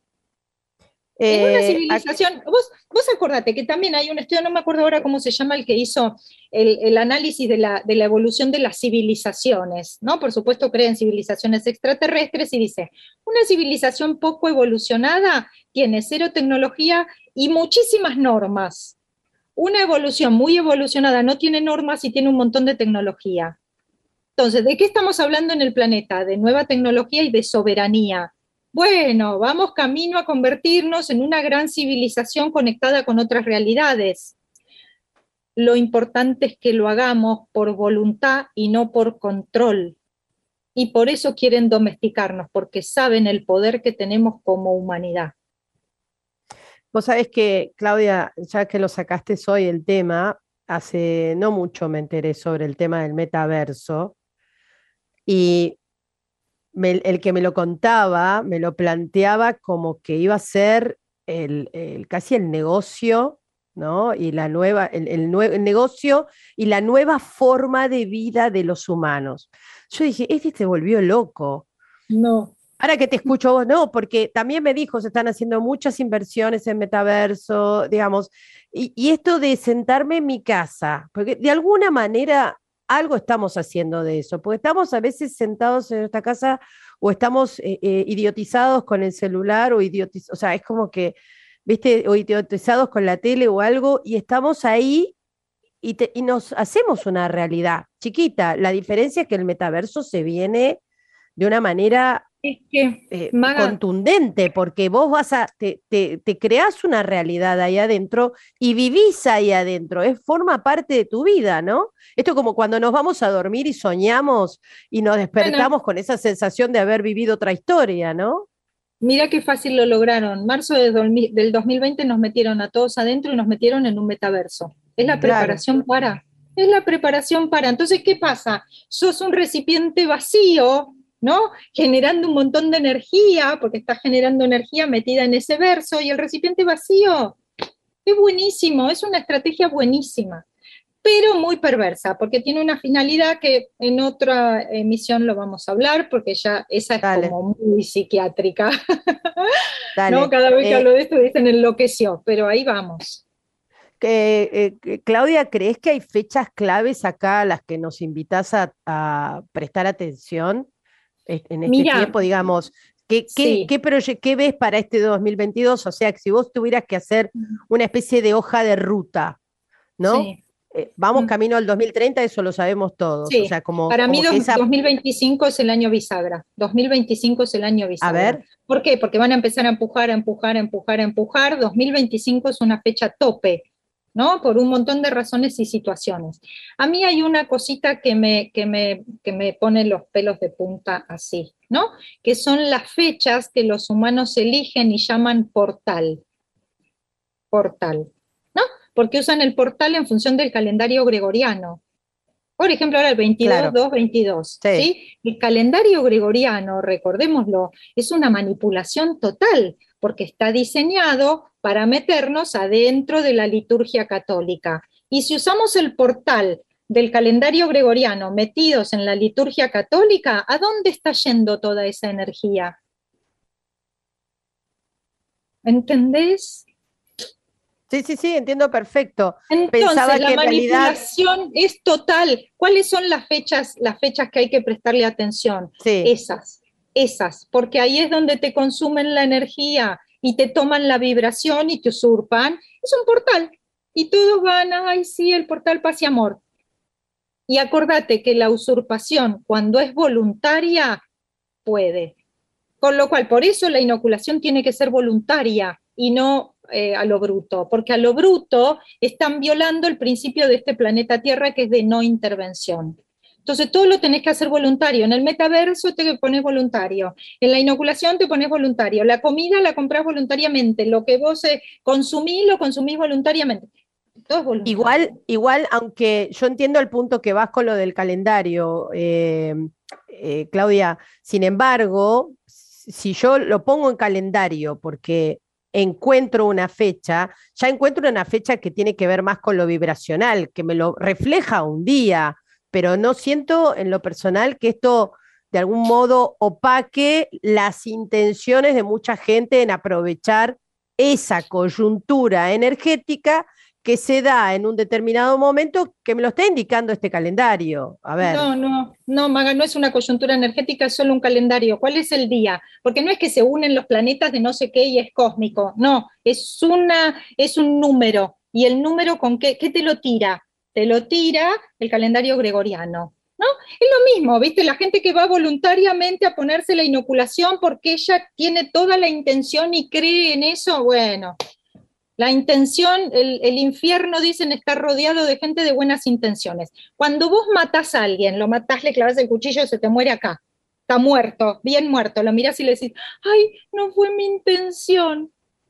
En una Eh, ac- civilización, vos, vos acordate que también hay un estudio, no me acuerdo ahora cómo se llama, el que hizo el, el análisis de la, de la evolución de las civilizaciones, ¿no? Por supuesto cree en civilizaciones extraterrestres y dice, una civilización poco evolucionada tiene cero tecnología y muchísimas normas. Una evolución muy evolucionada no tiene normas y tiene un montón de tecnología. Entonces, ¿de qué estamos hablando en el planeta? De nueva tecnología y de soberanía. Bueno, vamos camino a convertirnos en una gran civilización conectada con otras realidades. Lo importante es que lo hagamos por voluntad y no por control. Y por eso quieren domesticarnos, porque saben el poder que tenemos como humanidad. Vos sabés que, Claudia, ya que lo sacaste hoy el tema, hace no mucho me enteré sobre el tema del metaverso y me- el que me lo contaba, me lo planteaba como que iba a ser el, el- casi el negocio, ¿no? Y la nueva, el, el nue- el negocio y la nueva forma de vida de los humanos. Yo dije, este se volvió loco. No. Ahora que te escucho a vos, no, porque también me dijo, se están haciendo muchas inversiones en metaverso, digamos, y, y esto de sentarme en mi casa, porque de alguna manera algo estamos haciendo de eso, porque estamos a veces sentados en nuestra casa o estamos eh, eh, idiotizados con el celular o idiotizados, o sea, es como que, viste, o idiotizados con la tele o algo, y estamos ahí y, te- y nos hacemos una realidad chiquita. La diferencia es que el metaverso se viene de una manera Es que, eh, Maga, contundente, porque vos vas a, te, te, te creás una realidad ahí adentro y vivís ahí adentro, es, forma parte de tu vida, ¿no? Esto como cuando nos vamos a dormir y soñamos y nos bueno, despertamos con esa sensación de haber vivido otra historia, ¿no? mira qué fácil lo lograron. Marzo de dos mil del dos mil veinte nos metieron a todos adentro y nos metieron en un metaverso. Es la Claro. preparación para. Es la preparación para. Entonces, ¿qué pasa? Sos un recipiente vacío, ¿no? Generando un montón de energía, porque estás generando energía metida en ese verso, y el recipiente vacío es buenísimo, es una estrategia buenísima. pero muy perversa, porque tiene una finalidad que en otra emisión lo vamos a hablar, porque ya esa es Dale. como muy psiquiátrica. Dale. ¿No? Cada vez que Eh, hablo de esto dicen enloqueció, pero ahí vamos. que, eh, que- Claudia, ¿crees que hay fechas claves acá a las que nos invitas a, a prestar atención eh, en este Mira, tiempo? Digamos, ¿qué, qué, sí. qué, proye- qué ves para este dos mil veintidós? O sea, que si vos tuvieras que hacer una especie de hoja de ruta, ¿no? Sí. Eh, vamos Mm. camino al dos mil treinta, eso lo sabemos todos. Sí, O sea, como, para mí como que dos- esa... 2025 es el año bisagra. dos mil veinticinco es el año A bisagra. ver, ¿Por qué? Porque van a empezar a empujar, a empujar, a empujar, a empujar. dos mil veinticinco es una fecha tope, ¿no? Por un montón de razones y situaciones. A mí hay una cosita que me, que me, que me pone los pelos de punta así, ¿no? Que son las fechas que los humanos eligen y llaman portal. Portal, ¿no? Porque usan el portal en función del calendario gregoriano. Por ejemplo, ahora el veintidós, Claro. dos, veintidós. Sí. ¿Sí? El calendario gregoriano, recordémoslo, es una manipulación total, porque está diseñado para meternos adentro de la liturgia católica. Y si usamos el portal del calendario gregoriano metidos en la liturgia católica, ¿a dónde está yendo toda esa energía? ¿Entendés? sí, sí, sí, entiendo perfecto. Entonces, Pensaba la que en realidad... manipulación es total. ¿Cuáles son las fechas, las fechas que hay que prestarle atención? Sí. Esas, esas, porque ahí es donde te consumen la energía y te toman la vibración y te usurpan. Es un portal. Y todos van, ay, sí, el portal paz y amor. Y acordate que la usurpación, cuando es voluntaria, puede. Con lo cual, por eso la inoculación tiene que ser voluntaria y no eh, a lo bruto, porque a lo bruto están violando el principio de este planeta Tierra, que es de no intervención. Entonces todo lo tenés que hacer voluntario. En el metaverso te pones voluntario, en la inoculación te pones voluntario, la comida la comprás voluntariamente, lo que vos eh, consumís lo consumís voluntariamente. Todo es voluntario. Igual, igual, aunque yo entiendo el punto que vas con lo del calendario, eh, eh, Claudia, sin embargo, si yo lo pongo en calendario porque encuentro una fecha, ya encuentro una fecha que tiene que ver más con lo vibracional, que me lo refleja un día, pero no siento en lo personal que esto de algún modo opaque las intenciones de mucha gente en aprovechar esa coyuntura energética que se da en un determinado momento que me lo está indicando este calendario. A ver. No, no, no, Maga, no es una coyuntura energética, es solo un calendario. ¿Cuál es el día? Porque no es que se unen los planetas de no sé qué y es cósmico. No, es, una, es un número. ¿Y el número con qué? ¿Qué te lo tira? Te lo tira el calendario gregoriano, ¿no? Es lo mismo, ¿viste? La gente que va voluntariamente a ponerse la inoculación porque ella tiene toda la intención y cree en eso, bueno... La intención, el, el infierno, dicen, está rodeado de gente de buenas intenciones. Cuando vos matás a alguien, lo matás, le clavas el cuchillo, se te muere acá. Está muerto, bien muerto. Lo mirás y le decís, ay, no fue mi intención.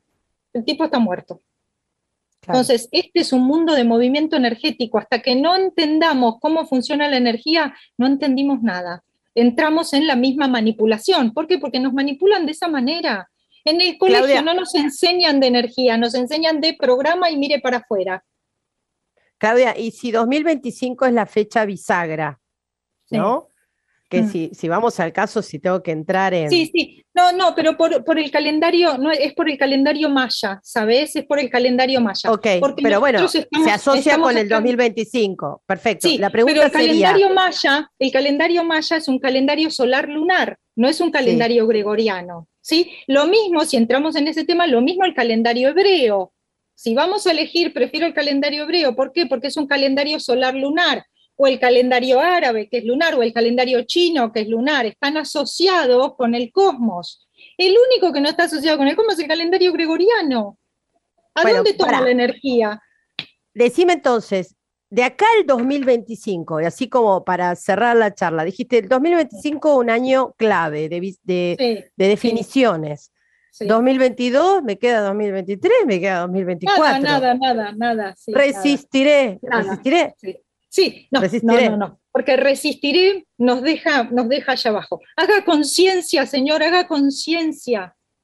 El tipo está muerto. Claro. Entonces, este es un mundo de movimiento energético. Hasta que no entendamos cómo funciona la energía, no entendimos nada. Entramos en la misma manipulación. ¿Por qué? Porque nos manipulan de esa manera. En el colegio Claudia, no nos enseñan de energía, nos enseñan de programa y mire para afuera. Claudia, y si dos mil veinticinco es la fecha bisagra, ¿no? Sí. Que mm. si, si vamos al caso, si tengo que entrar en... Sí, sí, no, no, pero por, por el calendario, no es por el calendario maya, ¿sabes? Es por el calendario maya. Ok, Porque pero bueno, estamos, se asocia con el dos mil veinticinco, perfecto. Sí, la pregunta pero el sería... calendario maya, el calendario maya es un calendario solar lunar, no es un calendario sí. gregoriano. ¿Sí? Lo mismo, si entramos en ese tema, lo mismo el calendario hebreo. Si vamos a elegir, prefiero el calendario hebreo. ¿Por qué? Porque es un calendario solar lunar, o el calendario árabe, que es lunar, o el calendario chino, que es lunar. Están asociados con el cosmos. El único que no está asociado con el cosmos es el calendario gregoriano. ¿A bueno, dónde toma para. la energía? Decime entonces, de acá al dos mil veinticinco, y así como para cerrar la charla, dijiste el dos mil veinticinco un año clave de, de, sí, de definiciones. Sí. dos mil veintidós, me queda dos mil veintitrés, me queda dos mil veinticuatro. Nada, nada, nada, nada. Sí, resistiré, nada. resistiré. Sí, sí. No, resistiré. no, no, no, porque resistiré nos deja, nos deja allá abajo. Haga conciencia, señor, haga conciencia.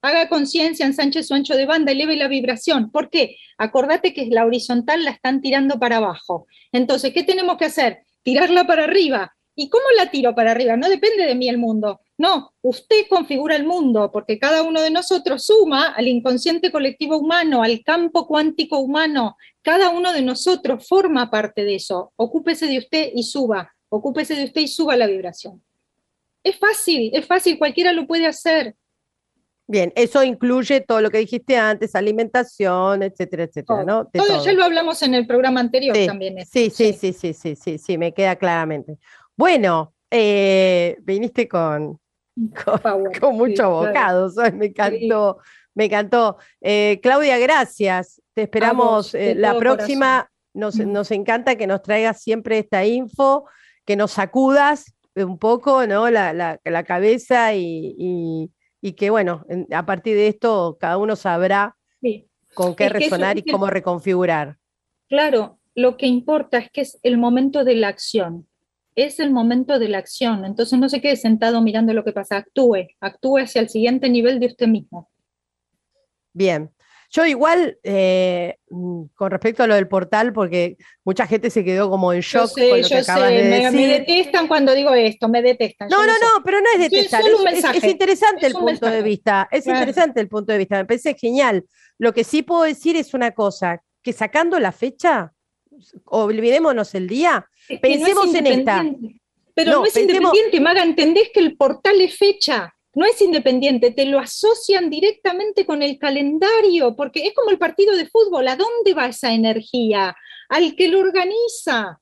haga conciencia, ensanche su ancho de banda, eleve la vibración. ¿Por qué? Acordate que la horizontal la están tirando para abajo. Entonces, ¿qué tenemos que hacer? Tirarla para arriba. ¿Y cómo la tiro para arriba? No depende de mí el mundo. No, usted configura el mundo, porque cada uno de nosotros suma al inconsciente colectivo humano, al campo cuántico humano. Cada uno de nosotros forma parte de eso. Ocúpese de usted y suba. Ocúpese de usted y suba la vibración. Es fácil, es fácil, cualquiera lo puede hacer. Bien, eso incluye todo lo que dijiste antes, alimentación, etcétera, etcétera, ¿no? De todo, todo. Ya lo hablamos en el programa anterior Sí, también. Esto. Sí, sí, sí, sí, sí, sí, sí, me queda claramente. Bueno, eh, viniste con, con, Power, con mucho sí, abocado, ¿sabes? Me encantó, me encantó. Eh, Claudia, gracias. Te esperamos vos, de eh, la todo próxima. Nos, Mm. nos encanta que nos traigas siempre esta info, que nos sacudas un poco, ¿no? La, la, la cabeza y, y, y que, bueno, en- a partir de esto cada uno sabrá Sí. con qué Es que eso resonar es y el- cómo reconfigurar. Claro, lo que importa es que es el momento de la acción. Es el momento de la acción. Entonces no se quede sentado mirando lo que pasa. Actúe, actúe hacia el siguiente nivel de usted mismo. Bien. Yo igual, eh, mm, con respecto a lo del portal, porque mucha gente se quedó como en Yo shock sé, con lo que yo acabas sé, de me, me decir. detestan cuando digo esto, me detestan. No, yo no, lo sé. no, pero no es Sí, detestar, solo un es, es- mensaje, es interesante es el un punto de mensaje. vista, es Claro. interesante el punto de vista, me parece genial. Lo que sí puedo decir es una cosa, que sacando la fecha, olvidémonos el día, Es que no es pensemos en esta. independiente. Pero No, no, es pensemos- independiente, Maga, entendés que el portal es fecha, no es independiente, te lo asocian directamente con el calendario, porque es como el partido de fútbol, ¿a dónde va esa energía? Al que lo organiza.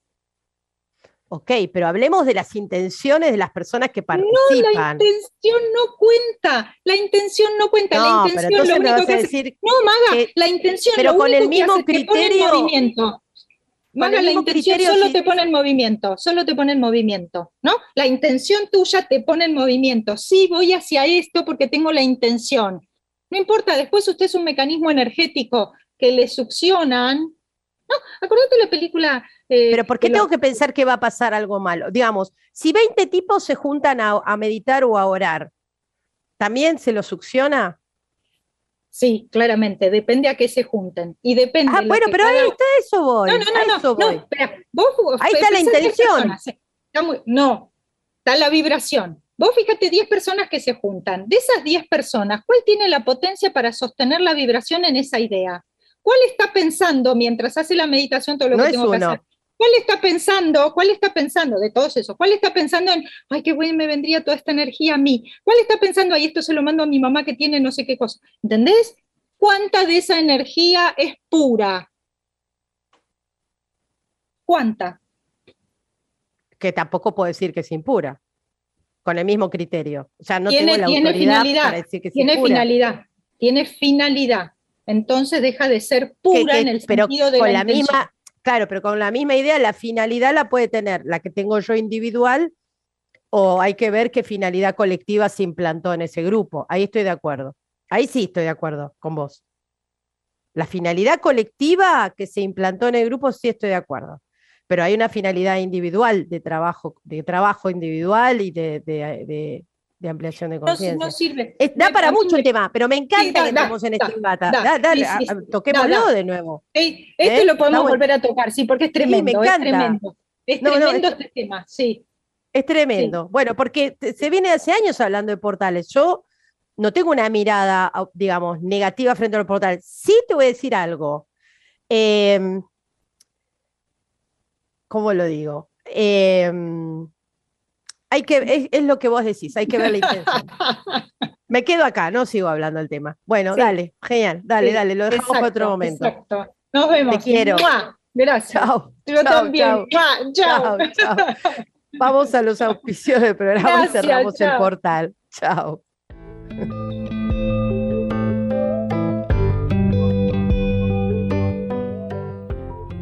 Ok, pero hablemos de las intenciones de las personas que La participan. intención no cuenta, la intención no cuenta, No, la pero intención entonces lo me único vas que a hace. decir No, Maga, que- la intención pero lo con único el que mismo hace, te pone en criterio- movimiento. Maga, el la mismo intención criterio, solo si- te pone en movimiento, solo te pone en movimiento, ¿no? La intención tuya te pone en movimiento. Sí, voy hacia esto porque tengo la intención. No importa, después usted es un mecanismo energético que le succionan. No, acuérdate la película. eh, Pero ¿por qué de tengo los- que pensar que va a pasar algo malo? Digamos, si veinte tipos se juntan a, a meditar o a orar, ¿también se lo succiona? Sí, claramente, depende a qué se junten. Y depende. Ah, lo bueno, que pero cada- ahí está, a eso voy. No, no, a no, eso no, voy. no, espera, vos, vos Ahí está la pensás diez intención. personas, sí, está muy- no, está la vibración. Vos fíjate diez personas que se juntan. De esas diez personas, ¿cuál tiene la potencia para sostener la vibración en esa idea? ¿Cuál está pensando mientras hace la meditación todo lo No que es tengo que uno. hacer? ¿Cuál está pensando? ¿Cuál está pensando de todos esos? ¿Cuál está pensando en, ay, qué bueno me vendría toda esta energía a mí? ¿Cuál está pensando, ay, esto se lo mando a mi mamá que tiene no sé qué cosa? ¿Entendés? ¿Cuánta de esa energía es pura? ¿Cuánta? Que tampoco puedo decir que es impura, con el mismo criterio. O sea, no tiene, tengo la tiene autoridad finalidad, para decir que es tiene impura. finalidad, tiene finalidad. Entonces deja de ser Que- pura que- en el pero sentido de con la, la intención. misma, claro, pero con la misma idea, la finalidad la puede tener la que tengo yo individual, o hay que ver qué finalidad colectiva se implantó en ese grupo. Ahí estoy de acuerdo. Ahí sí estoy de acuerdo con vos. La finalidad colectiva que se implantó en el grupo, sí estoy de acuerdo. Pero hay una finalidad individual de trabajo, de trabajo individual y de, de- de- de ampliación de No, conciencia. no sirve. Es- da Me- para a mí mucho el me- tema, pero me encanta Sí, da, que da, entremos en da, este debate. da, Da- da- sí, a- sí, a- sí. toquémoslo Da, da. de nuevo. Ey, este ¿Eh? lo podemos Está bueno. volver a tocar, sí, porque es Sí, me tremendo, es encanta. tremendo. Es No, no, tremendo es- este tema, sí. Es tremendo. Bueno, porque te- se viene hace años hablando de portales. Yo no tengo una mirada, au- digamos, negativa frente a los portales. Sí te voy a decir algo. Eh, ¿cómo lo digo? Eh, hay que, es, es lo que vos decís, hay que ver la intención. Me quedo acá, no sigo hablando del tema. Bueno, Sí. dale, genial, dale, Sí, dale, lo dejamos para exacto, otro momento. Exacto. Nos vemos. Te quiero. ¡Mua! Gracias. Chao. Yo chao, también. chao. ¡Mua! Chao. Chao, chao. Vamos a los auspicios del programa Gracias, y cerramos el chao. portal. Chao.